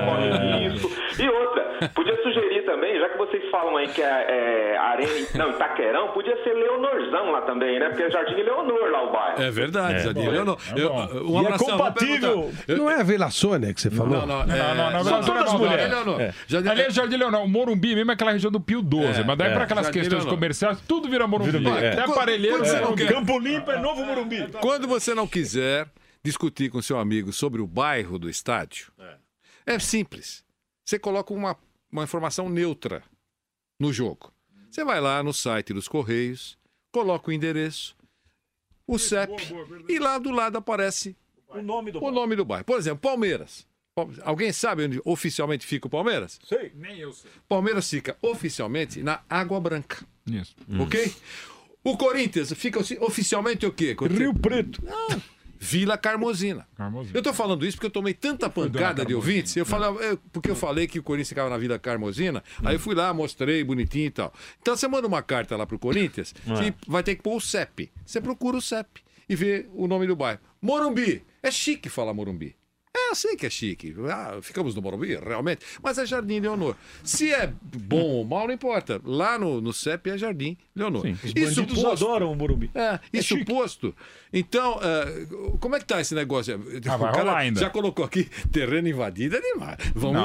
Isso. E outra, podia sugerir também, já que vocês falam aí que é Arena, Itaquerão, podia ser Leonorzão lá também, né? Porque é Jardim Leonor lá o bairro. É verdade, Jardim Leonor. Um abração, compatível. Não é a Vila Sônia que você falou? Não, são todas mulheres. Aliás, Jardim Leonor, o Morumbi mesmo é aquela região do Pio XII, mas daí para aquelas questões comerciais, tudo vira Morumbi. Até aparelheiro. Campo Limpo é novo Morumbi. Quando você não quiser discutir com seu amigo sobre o bairro do estádio, é simples. Você coloca uma informação neutra no jogo. Você vai lá no site dos Correios, coloca o endereço, o CEP, e lá do lado aparece o nome do bairro. Por exemplo, Palmeiras. Alguém sabe onde oficialmente fica o Palmeiras? Sei. Nem eu sei. Palmeiras fica oficialmente na Água Branca. Isso. Ok? O Corinthians fica oficialmente o quê? Rio Preto. Não. Vila Carmozina. Eu tô falando isso porque eu tomei tanta pancada de ouvintes. Porque eu falei que o Corinthians ficava na Vila Carmozina. Aí eu fui lá, mostrei bonitinho e tal. Então você manda uma carta lá pro Corinthians e vai ter que pôr o CEP. Você procura o CEP e vê o nome do bairro. Morumbi. É chique falar Morumbi. Eu sei que é chique. Ficamos no Morumbi, realmente. Mas é Jardim Leonor. Se é bom ou mal, não importa. Lá no CEP é Jardim Leonor. Sim. Os bandidos adoram o Morumbi. Isso posto. Então, como é que tá esse negócio? Vai rolar ainda. Já colocou aqui terreno invadido, é demais. Vamos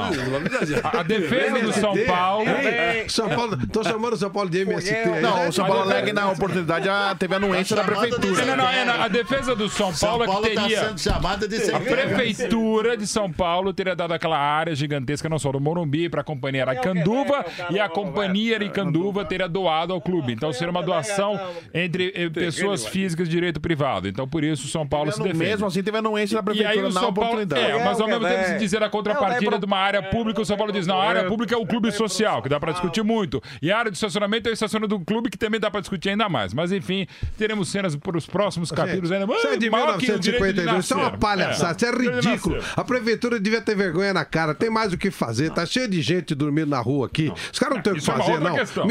A defesa do São Paulo... São Paulo, tô chamando o São Paulo de MST. Não, o São Paulo alega na oportunidade teve anuência da prefeitura. A defesa do São Paulo é que teria... Tá sendo chamada de a prefeitura de São Paulo teria dado aquela área gigantesca, não só do Morumbi, para a companhia Aricanduva, e a companhia Aricanduva teria doado ao clube. Então seria uma doação entre pessoas físicas de direito privado. Então por isso o São Paulo se defende. Mesmo assim teve anuência da prefeitura e aí o São Paulo, oportunidade. mas ao mesmo tempo se dizer a contrapartida de uma área pública, o São Paulo diz, não, a área pública é o clube social, que dá para discutir muito. E a área de estacionamento é o estacionamento do clube, que também dá para discutir ainda mais. Mas enfim, teremos cenas para os próximos capítulos ainda. Isso é de 1952, isso é uma palhaçada, isso é ridículo. A prefeitura devia ter vergonha na cara, tem mais o que fazer, tá cheio de gente dormindo na rua aqui. Os caras não tem o que fazer, não. Questão.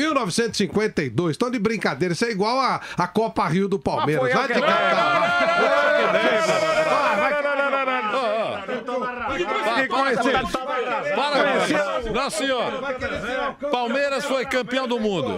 1952, estão de brincadeira, isso é igual a Copa Rio do Palmeiras. Vai te Não, senhor. Palmeiras foi campeão do mundo.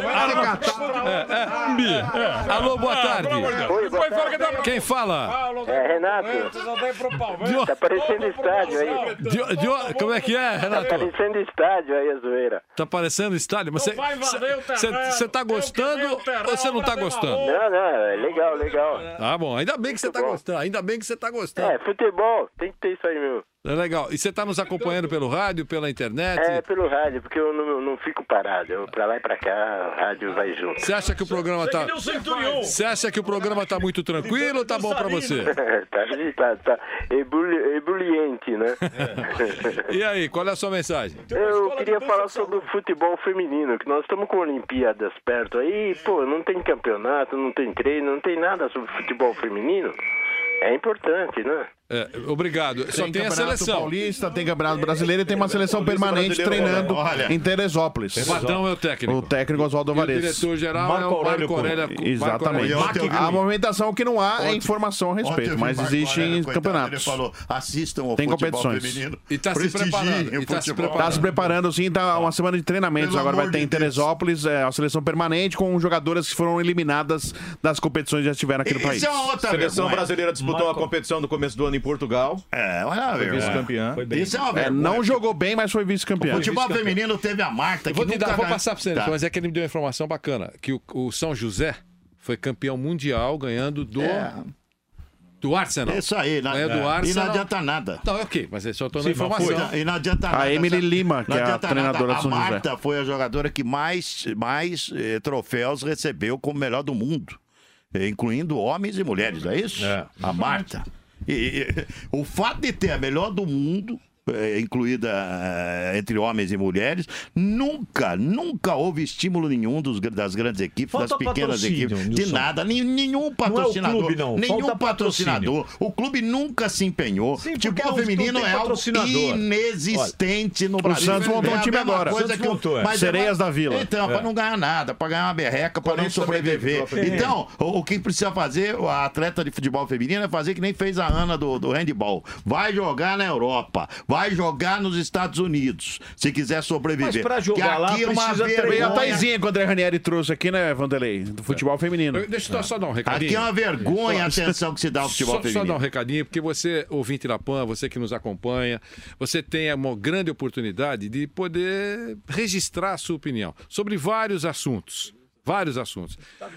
Alô, boa tarde. Quem fala? É Renato. Tá parecendo estádio aí. Como é que é, Renato? Tá parecendo estádio aí, a zoeira. Tá parecendo estádio? Mas você tá gostando ou você não tá gostando? Não, é legal. Tá bom, ainda bem que você tá gostando. É, futebol, tem que ter isso aí, meu. É legal. E você está nos acompanhando pelo rádio, pela internet? É, pelo rádio, porque eu não fico parado. Eu pra lá e pra cá, o rádio vai junto. Você acha que o programa tá... Você acha que o programa tá muito tranquilo ou tá bom pra você? Tá ebuliente, né? E aí, qual é a sua mensagem? Eu queria falar sobre o futebol feminino, que nós estamos com Olimpíadas perto aí, pô, não tem campeonato, não tem treino, não tem nada sobre futebol feminino. É importante, né? Obrigado. Só tem a seleção. Paulista, tem Campeonato Brasileiro e tem uma seleção permanente treinando em Teresópolis. O patrão é o técnico. O técnico Oswaldo Alvarez. O diretor-geral é o Marco Aurélio. Exatamente. A movimentação que não há é informação a respeito, mas existem campeonatos. Ele falou, assistam ao tem futebol competições. feminino. E tá se preparando. Tá se preparando, sim. Tá uma semana de treinamentos. Agora vai ter em Teresópolis a seleção permanente com jogadoras que foram eliminadas das competições que já estiveram aqui no país. A seleção brasileira disputou a competição no começo do ano em Portugal. Foi vice-campeã. Isso é uma vergonha. Não jogou bem, mas foi vice-campeão. O futebol feminino teve a Marta. Vou passar pra você, mas é que ele me deu uma informação bacana. Que o São José foi campeão mundial ganhando do Arsenal. Isso aí. Do Arsenal. E não adianta nada. Não, ok, mas eu só tô dando informação. E não adianta nada. A Emily Lima, que é a treinadora do São José. A Marta foi a jogadora que mais troféus recebeu como melhor do mundo. Incluindo homens e mulheres, é isso? A Marta. E o fato de ter a melhor do mundo incluída entre homens e mulheres. Nunca houve estímulo nenhum das grandes equipes, das pequenas equipes, de nada, nenhum patrocinador. Não é o clube, não. Nenhum patrocinador. O clube nunca se empenhou. Sim, futebol feminino é algo inexistente no Brasil. O Santos montou um time agora. Sereias da Vila. Então, para não ganhar nada, para ganhar uma berreca, para não sobreviver. Então, o que precisa fazer a atleta de futebol feminino é fazer que nem fez a Ana do handball. Vai jogar na Europa, vai jogar nos Estados Unidos, se quiser sobreviver. Mas pra jogar lá precisa treinar. A Taizinha que o André Ranieri trouxe aqui, né, Vanderlei? Do futebol feminino. Deixa eu só dar um recadinho. Aqui é uma vergonha a atenção que se dá ao futebol feminino. Só dar um recadinho, porque você, ouvinte da PAN, você que nos acompanha, você tem uma grande oportunidade de poder registrar a sua opinião sobre vários assuntos. Vários assuntos.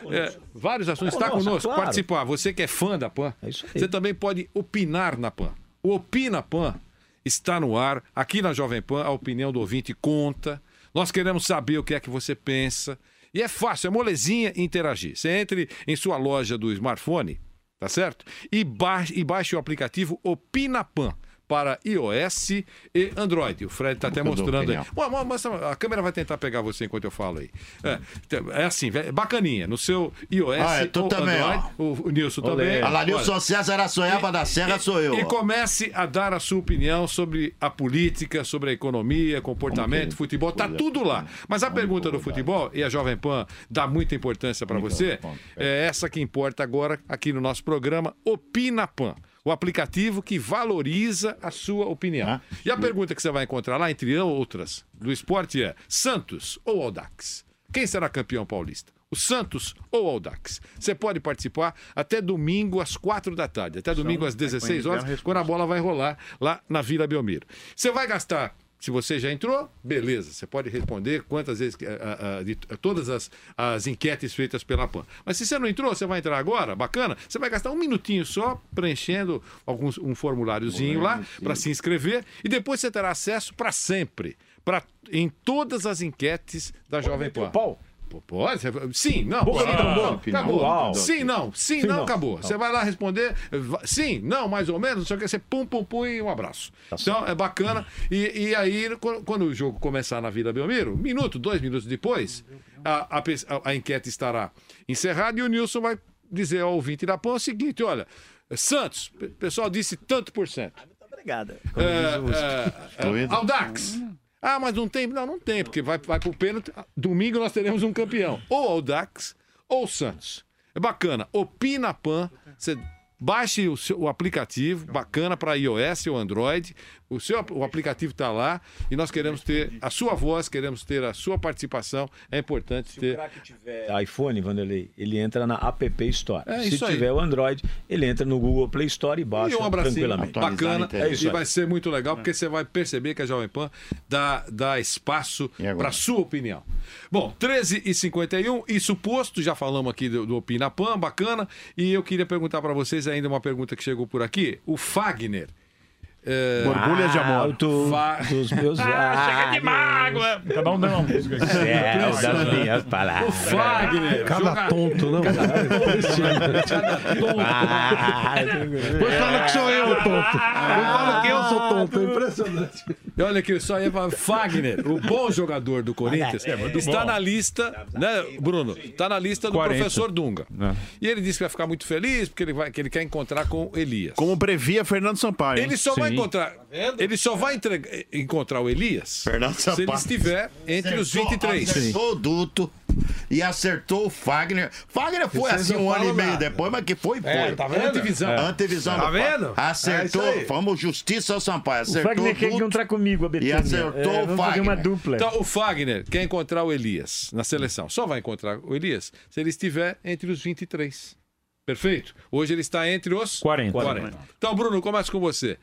Está conosco, claro. Participar. Você que é fã da PAN, você também pode opinar na PAN. O Opina PAN está no ar. Aqui na Jovem Pan, a opinião do ouvinte conta. Nós queremos saber o que é que você pensa. E é fácil, é molezinha interagir. Você entre em sua loja do smartphone, tá certo? E baixe o aplicativo Opina PAN para iOS e Android. O Fred está até mostrando aí. A câmera vai tentar pegar você enquanto eu falo aí. É assim, bacaninha. No seu iOS ou também, Android, o Nilson também. Olha lá, Nilson César Açoiaba da Serra sou eu. E comece a dar a sua opinião sobre a política, sobre a economia, comportamento, futebol. Tá tudo lá. Mas a pergunta do futebol, e a Jovem Pan dá muita importância para você, é essa que importa agora aqui no nosso programa, Opina PAN. O aplicativo que valoriza a sua opinião. E a pergunta que você vai encontrar lá, entre outras, do esporte é: Santos ou Audax? Quem será campeão paulista? O Santos ou Audax? Você pode participar até domingo às 4 da tarde, até domingo às 16 horas, quando a bola vai rolar lá na Vila Belmiro. Você vai gastar... Se você já entrou, beleza, você pode responder quantas vezes, de todas as enquetes feitas pela PAN. Mas se você não entrou, você vai entrar agora, bacana, você vai gastar um minutinho só preenchendo um formuláriozinho lá para se inscrever e depois você terá acesso para sempre, em todas as enquetes da Jovem Pan. Pode? Sim, não. Acabou. Sim, não, acabou. Você vai lá responder, sim, não, mais ou menos, só que você pum e um abraço. Então, é bacana. E aí, quando o jogo começar na Vila Belmiro, 2 minutos depois, a enquete estará encerrada e o Nilson vai dizer ao ouvinte da PAN o seguinte: olha, Santos, o pessoal disse tanto por cento. Muito obrigado. Audax. Mas não tem? Não tem, porque vai pro pênalti. Domingo nós teremos um campeão. Ou Audax, ou Santos. É bacana. Opina PAN. Você baixe o aplicativo, bacana para iOS ou Android. O aplicativo está lá e nós queremos ter a sua voz, queremos ter a sua participação. É importante ter. Se o craque tiver iPhone, Vanderlei, ele entra na App Store. Se aí. tiver o Android, ele entra no Google Play Store e baixa tranquilamente. Bacana. E vai ser muito legal, porque você vai perceber que a Jovem Pan dá espaço para a sua opinião. Bom, 13h51, isso posto, já falamos aqui do Opina PAN, bacana. E eu queria perguntar para vocês ainda uma pergunta que chegou por aqui. O Fagner. Borbulhas de amor. Dos meus chega de mágoa. Cada um deu uma música aqui. Das minhas palavras. O Fagner. Cada tonto, não? Cada tonto. Depois fala que sou eu, tonto. Depois fala que eu sou tonto. É impressionante. E olha aqui, só ia falar, Fagner, o bom jogador do Corinthians, está na lista, né, Bruno? Está na lista do 40. professor Dunga. E ele disse que vai ficar muito feliz porque que ele quer encontrar com o Elias. Como previa Fernando Sampaio. Ele só vai encontrar o Elias se ele estiver entre os 23. Acertou o Duto e acertou o Fagner. Fagner foi assim um ano e meio depois, mas que foi. Tá vendo? Antevisão. Tá vendo? Acertou. Vamos justiça ao Sampaio. Acertou o Fagner quer encontrar comigo, a Betânia. E acertou o Fagner. Uma dupla. Então, o Fagner quer encontrar o Elias na seleção. Só vai encontrar o Elias se ele estiver entre os 23. Perfeito? Hoje ele está entre os 40. Então, Bruno, começa com você.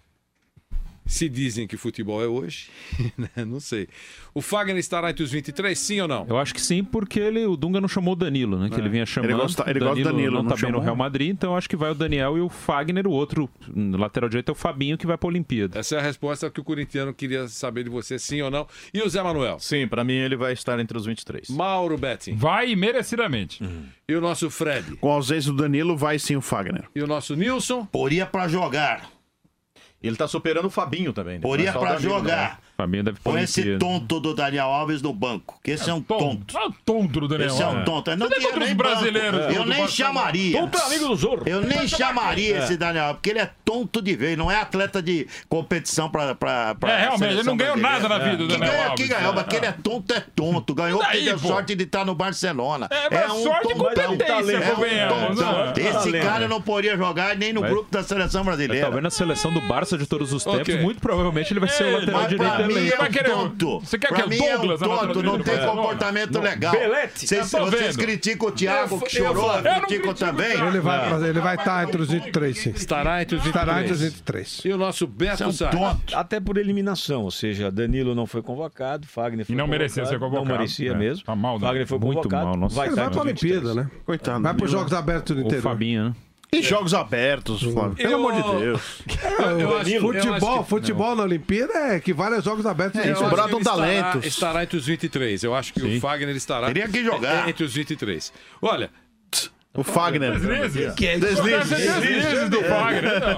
Se dizem que futebol é hoje, não sei. O Fagner estará entre os 23, sim ou não? Eu acho que sim, porque o Dunga não chamou o Danilo, né? Que ele vinha chamando. Ele gosta do Danilo, não tá bem no Real Madrid, então eu acho que vai o Daniel e o Fagner, o outro no lateral direito é o Fabinho, que vai para a Olimpíada. Essa é a resposta que o corintiano queria saber de você, sim ou não. E o Zé Manuel? Sim, para mim ele vai estar entre os 23. Mauro Betting? Vai merecidamente. E o nosso Fred? Com a ausência do Danilo, vai sim o Fagner. E o nosso Nilson? Poria para jogar. Ele tá superando o Fabinho também. Poria pra jogar. Fabinho deve Põe esse tonto do Daniel Alves no banco, que esse é um tonto. É um tonto do Daniel Esse é um Alves. tonto. Não Você tinha lembra dos nem brasileiros banco. do Eu nem Barcelona? chamaria. Tonto é amigo do Zorro. Eu nem chamaria É. esse Daniel Alves, porque ele é tonto de vez. Não é atleta de competição pra realmente, ele não ganhou nada na vida, o Daniel Alves. Que ganhou, mas que ele é tonto. Ganhou porque deu sorte de estar no Barcelona. É uma sorte e competência, convenhamos, né? Esse cara não poderia jogar nem no Mas- grupo da seleção brasileira. Talvez na seleção do Barça de todos os tempos, Ok. muito provavelmente ele vai ser o lateral Mas direito pra mim eleito. é um tonto. Você quer Pra que mim o é um Douglas na lateral tonto, não direita tem do Barcelona? comportamento legal. Belete. Vocês Eu tô vocês vendo. criticam o Thiago, que chorou, criticam também. Ele vai estar entre os 23, sim. Estará entre os 23. Estará entre os 23. E o nosso Beto Sá. Até por eliminação, ou seja, Danilo não foi convocado, Fagner foi E não convocado. merecia ser convocado. Não merecia É, mesmo. tá mal, né? Fagner foi Muito convocado. mal, nossa. Vai Ele estar vai pra entre os 23. Olimpíada, né? Coitado. Vai para os Jogos Abertos do O interior. Fabinho, né? E jogos abertos, Flávio? Pelo amor de Deus. Futebol na Olimpíada equivale aos Jogos Abertos. Eu acho que brotam ele estará- talentos. Estará entre os 23. Eu acho que o Fagner estará Teria que jogar. entre os 23. Olha, O Fagner. Deslizes. Deslizes do Fagner, então.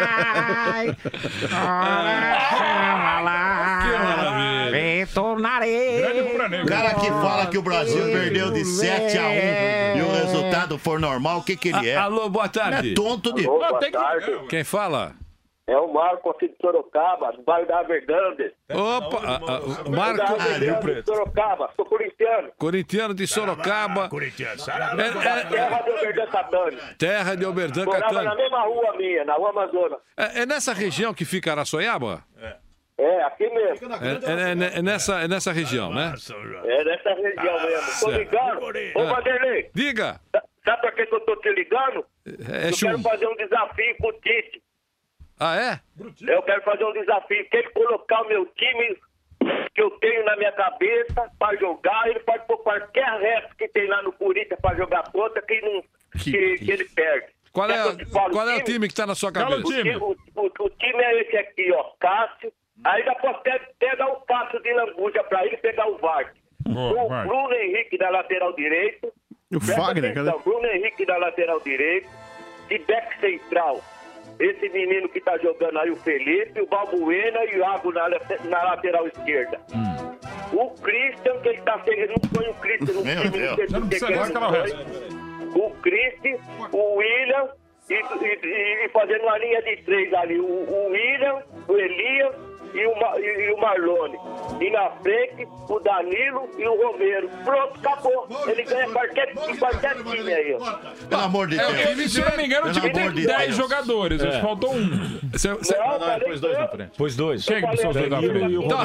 O cara que fala que o Brasil perdeu de 7-1 e o resultado for normal, o que ele é? Alô, boa tarde. Ele é tonto de... Alô, boa tarde. Quem fala? É o Marco aqui de Sorocaba, do bairro da Verdande. Opa, o Marco. Da Verdande de Sorocaba, sou corintiano. Corintiano de Sorocaba. Terra de Oberdan Catani. Terra de Oberdan Morava na Catani. mesma rua minha, na Rua Amazonas. É nessa região que fica Araçoiaba? É, aqui mesmo. É nessa região, né? É nessa região mesmo. Tô Certo. ligando. Ô, Vanderlei, Diga. sabe pra que eu tô te ligando? É Eu chumbo. quero fazer um desafio com o Tite. Ah, é? Eu quero fazer um desafio. Se ele colocar o meu time que eu tenho na minha cabeça pra jogar, ele pode pôr qualquer resto que tem lá no Corinthians pra jogar contra que ele perde. Qual é o time que tá na sua cabeça? O time é esse aqui, ó, Cássio. Aí já pode até dar um passo de lambuja pra ele pegar o Vargas. O vai. Bruno Henrique da lateral direito. O Fagner, cadê? Bruno Henrique da lateral direito. De back central. Esse menino que tá jogando aí, o Felipe, o Balbuena e o Iago na lateral esquerda. O Christian, que ele tá ele não põe o Christian no Meu time. Deus. Não sei Já não por que precisa que mais ele que ela não resta. põe. O Christian, o William e fazendo uma linha de 3 ali. O William, o Elias e o Marlone. E na frente, o Danilo e o Romero. Pronto, acabou. Ele ganha qualquer time aí, ó. Pelo amor de É, Deus. se eu não me engano, o time Pelo amor tem de 10 Deus. jogadores. Faltou um. Não, Pôs dois na frente. Pois dois. Quem que são os dois na frente? Então,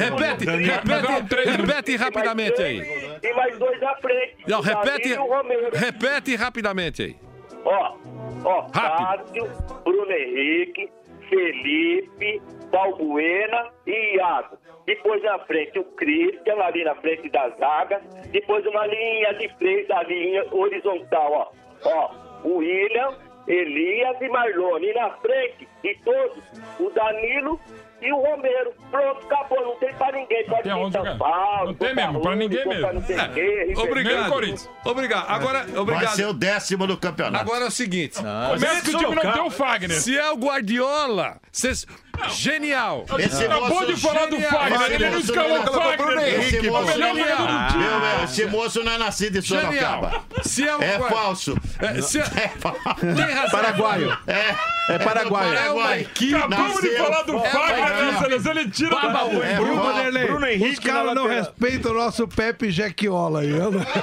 repete rapidamente aí. E mais 2 na frente. Não, O Danilo e o Romero. repete rapidamente aí. Ó, Cássio, Bruno Henrique, Felipe, Balbuena e Iago. Depois na frente o Christian, ali na frente da zaga. Depois uma linha de 3, a linha horizontal, ó. O William, Elias e Marlone. E na frente de todos, o Danilo e o Romero. Pronto, acabou, não tem pra ninguém. Pode Tem vir onde São jogar. Paulo, Não tem mesmo, pra ninguém mesmo. Não sei o quê, River Obrigado. Corinthians. Obrigado. Agora, Vai obrigado. ser o 10º do campeonato. Agora é o seguinte. Mesmo que o time não tem o Fagner. Se é o Guardiola, genial. Esse Acabou moço de falar do genial. Fagner. Ele não escalou o Fagner. Esse O moço melhor jogador do time. Esse moço não é nascido em Genial. Sorocaba. Se é o É falso. Tem razão. Paraguaio. É paraguaio. É uma equipe. Acabamos de falar do Fagner na seleção. Ele tira do Bruno Vanderlei, Bruno Henrique os caras na não lateral. respeitam o nosso Pepe Jequiola aí.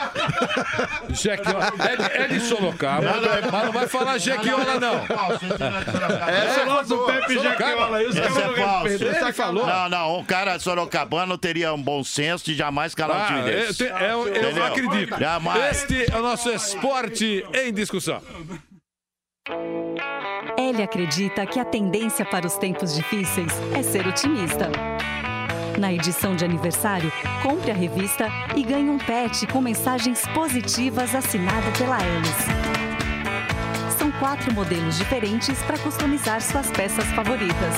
É de Sorocaba, mas não vai falar Jequiola, não. Esse é o nosso Pepe Jequiola aí. Os caras Esse é não falso. respeitam. Ele falou. Não, um cara sorocabano teria um bom senso de jamais calar um time desse. Eu Entendeu? acredito. Jamais. Este é o nosso esporte em discussão. Ele acredita que a tendência para os tempos difíceis é ser otimista. Na edição de aniversário, compre a revista e ganhe um pet com mensagens positivas assinada pela Alice. São 4 modelos diferentes para customizar suas peças favoritas.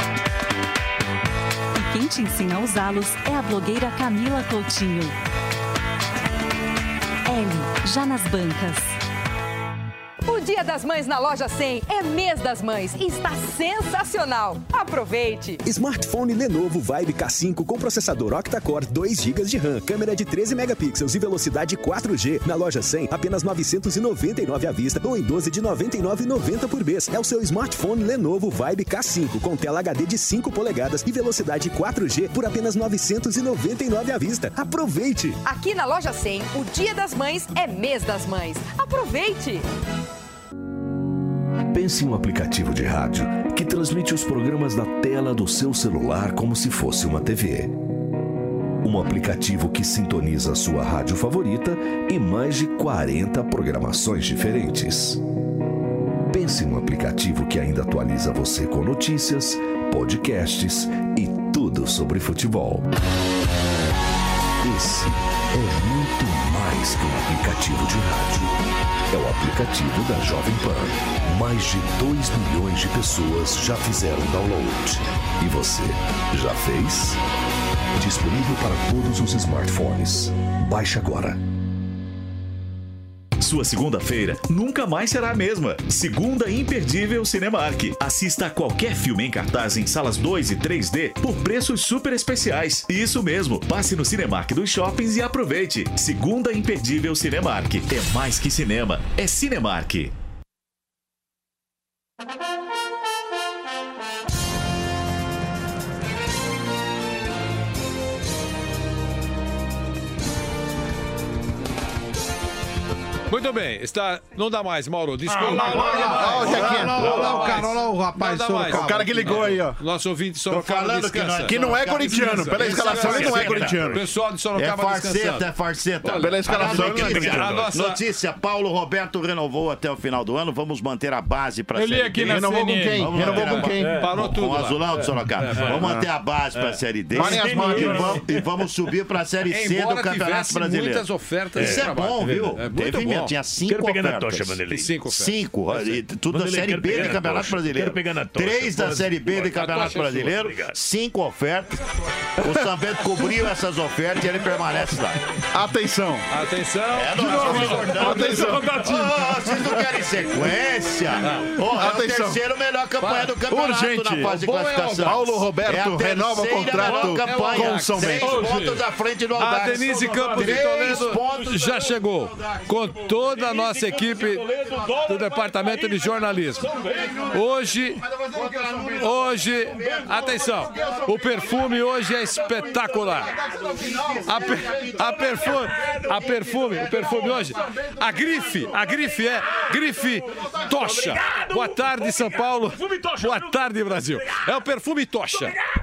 E quem te ensina a usá-los é a blogueira Camila Coutinho. L, já nas bancas. O Dia das Mães na Loja 100 é mês das mães e está sensacional. Aproveite! Smartphone Lenovo Vibe K5 com processador octa-core, 2 GB de RAM, câmera de 13 megapixels e velocidade 4G. Na Loja 100, apenas R$ 999 à vista ou em 12 de R$ 99,90 por mês. É o seu smartphone Lenovo Vibe K5 com tela HD de 5 polegadas e velocidade 4G por apenas R$ 999 à vista. Aproveite! Aqui na Loja 100, o Dia das Mães é mês das mães. Aproveite! Pense em um aplicativo de rádio que transmite os programas da tela do seu celular como se fosse uma TV. Um aplicativo que sintoniza a sua rádio favorita e mais de 40 programações diferentes. Pense em um aplicativo que ainda atualiza você com notícias, podcasts e tudo sobre futebol. Esse é muito mais que um aplicativo de rádio. É o aplicativo da Jovem Pan. Mais de 2 milhões de pessoas já fizeram download. E você, já fez? Disponível para todos os smartphones. Baixe agora. Sua segunda-feira nunca mais será a mesma. Segunda imperdível Cinemark. Assista a qualquer filme em cartaz em salas 2 e 3D por preços super especiais. Isso mesmo, passe no Cinemark dos shoppings e aproveite. Segunda imperdível Cinemark. É mais que cinema, é Cinemark. Muito bem, não dá mais, Mauro, desculpa. Olha o rapaz Sorocaba. O cara que ligou aí, ó. Nosso ouvinte Sorocaba descansa. Que não é corintiano, pela escalação ele não é corintiano. Pessoal de Sorocaba descansando. É farceta. Pela escalação ele não é corintiano. Notícia, Paulo Roberto renovou até o final do ano, vamos manter a base para a Série D. Renovou com quem? Renovou com quem? Parou tudo com o Azulão de Sorocaba. Vamos manter a base para a Série D. E vamos subir para a Série C do Campeonato Brasileiro. Muitas ofertas. Isso é bom, viu? Muito bom. Tinha 5 ofertas. Cinco. Tudo da Série B do Campeonato Brasileiro. 3 da Série B do Campeonato Brasileiro. 5 ofertas. O São Bento cobriu essas ofertas e ele permanece lá. Atenção. Atenção. Atenção. Vocês não querem sequência? É o terceiro melhor campanha do campeonato na fase de classificação. Paulo Roberto renova o contrato com o São Bento. 3 pontos à frente do Audax. A Denise Campos de Toledo já chegou com toda a nossa equipe do Departamento de Jornalismo. Hoje, atenção, o perfume hoje é espetacular. O perfume hoje, a grife é Grife Tocha. Boa tarde, São Paulo. Boa tarde, Brasil. É o perfume Tocha.